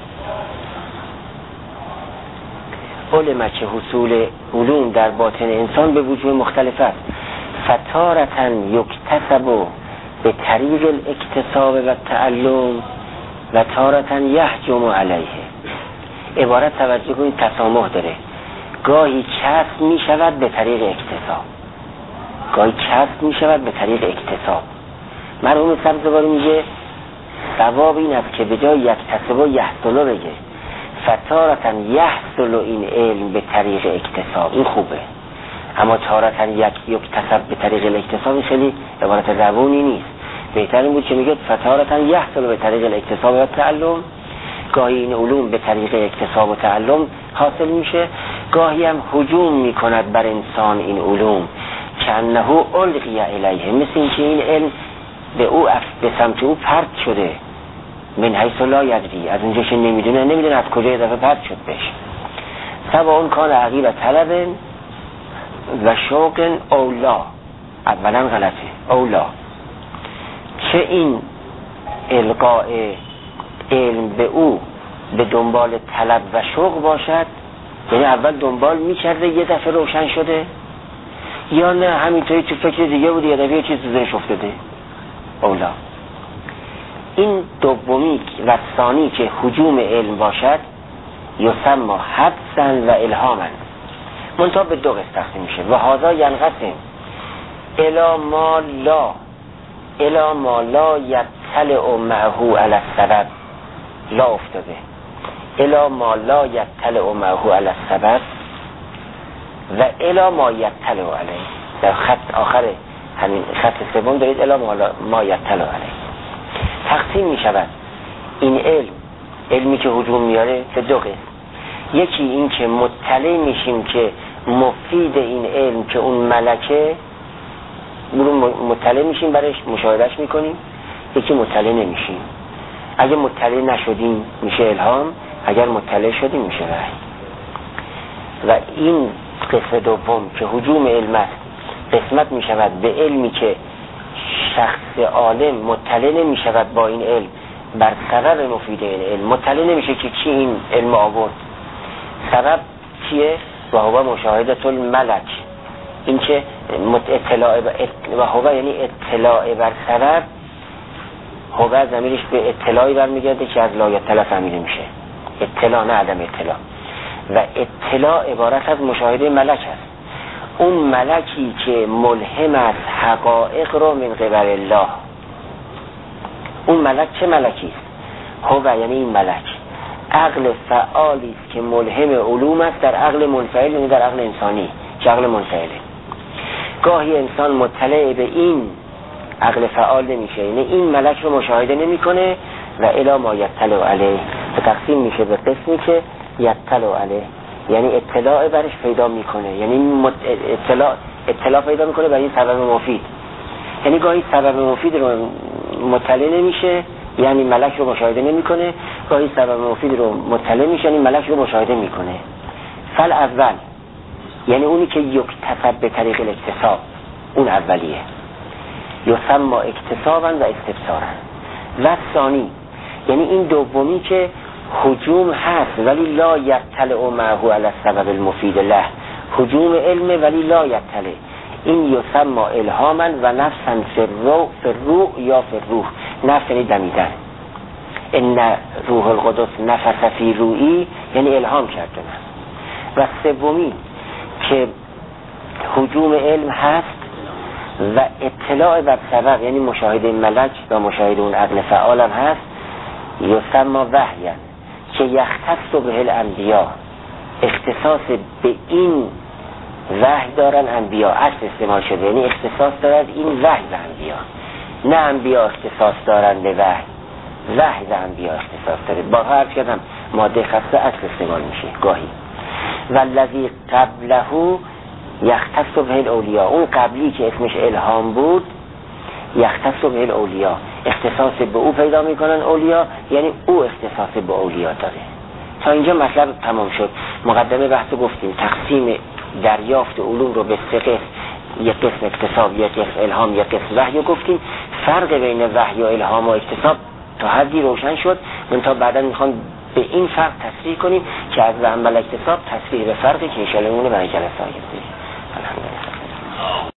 علم که حصول علوم در باطن انسان به وجوه مختلف است. فتارة یکتسب به طریق الاکتساب و تعلم و تارة یحجم علیه. عبارت توجه کنید تسامح داره. گاهی کسب می شود به طریق اکتساب، گاهی کسب می شود به طریق اکتساب. مرحوم سبزواری میگه ثواب این است که به جای یکتسب و یحصل بگه فتارة یحصل این علم به طریق اکتساب. این خوبه، اما تارة یک یکتسب به طریق الاکتساب خیلی عبارت روونی نیست. بهتر این بود که میگه فتارة یحصل به طریق الاکتساب و تعلم. گاهی این علوم به طریق اکتساب و تعلم حاصل میشه، گاهی هم هجوم میکند بر انسان این علوم که انه القی الیه، مثل این که این علم به او به سمت او پرت شده. من حیث لا یدری، از اونجا که نمیدونه نمیدونه از کجا دفعه پرت شد بهش. سبا اون کان عقیب طلب و شوق اولا، اولا غلطه اولا، چه این القاء علم به او به دنبال طلب و شوق باشد، یعنی اول دنبال میکرده یه دفعه روشن شده، یا نه همینطوری تو فکر دیگه بود یه دفعه یه چیز ذهنش افتاده. اولا. این دومی و ثانی که هجوم علم باشد یسمى حدسا و الهاما، منتها به دو قسم تقسیم میشه. و هذا ینقسم الی ما لا الی ما لا یطلع معه علی السبب، لا افتاده، الی ما لا یطلع معه علی السبب و الی ما یطلع علیه. در خط آخر همین خط سوم دارید الی ما یطلع علیه. تقسیم می شود این علم، علمی که هجوم میاره، به دو قسم. یکی این که مطلع میشیم که مفید این علم که اون ملکه، مطلع میشیم برش، مشاهدهش میکنیم. یکی مطلع نمیشیم. اگه مطلع نشدیم میشه الهام، اگر مطلع شدیم میشه وحی. و این قسم دوم که هجوم علم است قسمت میشود به علمی که شخص عالم مطلع نمی شود با این علم بر سبب مفید این علم، مطلع نمیشه که چی این علم آورد، سبب چیه؟ و هو مشاهدت الملک، این که اطلاع و هو یعنی اطلاع بر سبب، هو ضمیرش به اطلاعی برمیگرده که از لا یطلع فهمیده میشه، اطلاع نه عدم اطلاع. و اطلاع عبارت از مشاهده ملک است، اون ملکی که ملهم است حقایق رو من قبل الله. اون ملک چه ملکی است؟ هو یعنی این ملک عقل فعالی است که ملهم علوم است در عقل منفعل، یعنی در عقل انسانی که عقل منفعله. گاهی انسان مطلع به این عقل فعال نمیشه، یعنی این ملک رو مشاهده نمیکنه و الی ما یطلع علیه تقسیم میشه به قسمی که یطلع علیه، یعنی اطلاع برش پیدا میکنه، یعنی اطلاع اطلاع پیدا میکنه برای این سبب مفید. یعنی گاهی سبب مفید رو مطلع نمیشه، یعنی ملک رو مشاهده نمیکنه، گاهی سبب مفید رو مطلع میشه، یعنی ملک رو مشاهده میکنه. فل اول یعنی اونی که یکتسب به طریق الاکتساب، اون اولیه، یسمى اکتسابا و استبصارا. و ثانی یعنی این دومی که هجوم هست ولی لا یطلع معه علی السبب المفید له، هجوم علم ولی لا یطلع، این یسمى الهاما و نفسا فی الروح یا فی الروح. نفس یعنی دمیدن، ان روح القدس نفس فی روحی یعنی الهام کرده. و سومی که هجوم علم هست و اطلاع بر سبب، یعنی مشاهده ملک و مشاهده اون عقل فعال هم هست، یسمى وحیا که یختص به الانبیا، اختصاص به این وحی دارن انبیا، اصل استعمال شده، یعنی اختصاص دارد این وحی به انبیا، نه انبیا اختصاص دارن به وحی، وحی به انبیا اختصاص داره. با هر کدام ماده خاصه اصل استعمال میشه گاهی. والذی قبله یختص به الاولیا، اون قبلی که اسمش الهام بود یختص به الاولیا، اختصاص به او پیدا میکنن اولیا، یعنی او اختصاص به اولیا داره. تا اینجا مطلب تمام شد. مقدمه بحث گفتیم، تقسیم دریافت علوم رو به سه قسم، یک قسم اکتساب، یک قسم الهام، یک قسم وحی رو گفتیم. فرق بین وحی و الهام و اکتساب تا حدی روشن شد. من تا بعدا میخوام به این فرق تصریح کنیم که از عمل اکتساب تصریح به فرقی که ان شاء الله اون رو برای جلسه آینده. الحمدلله.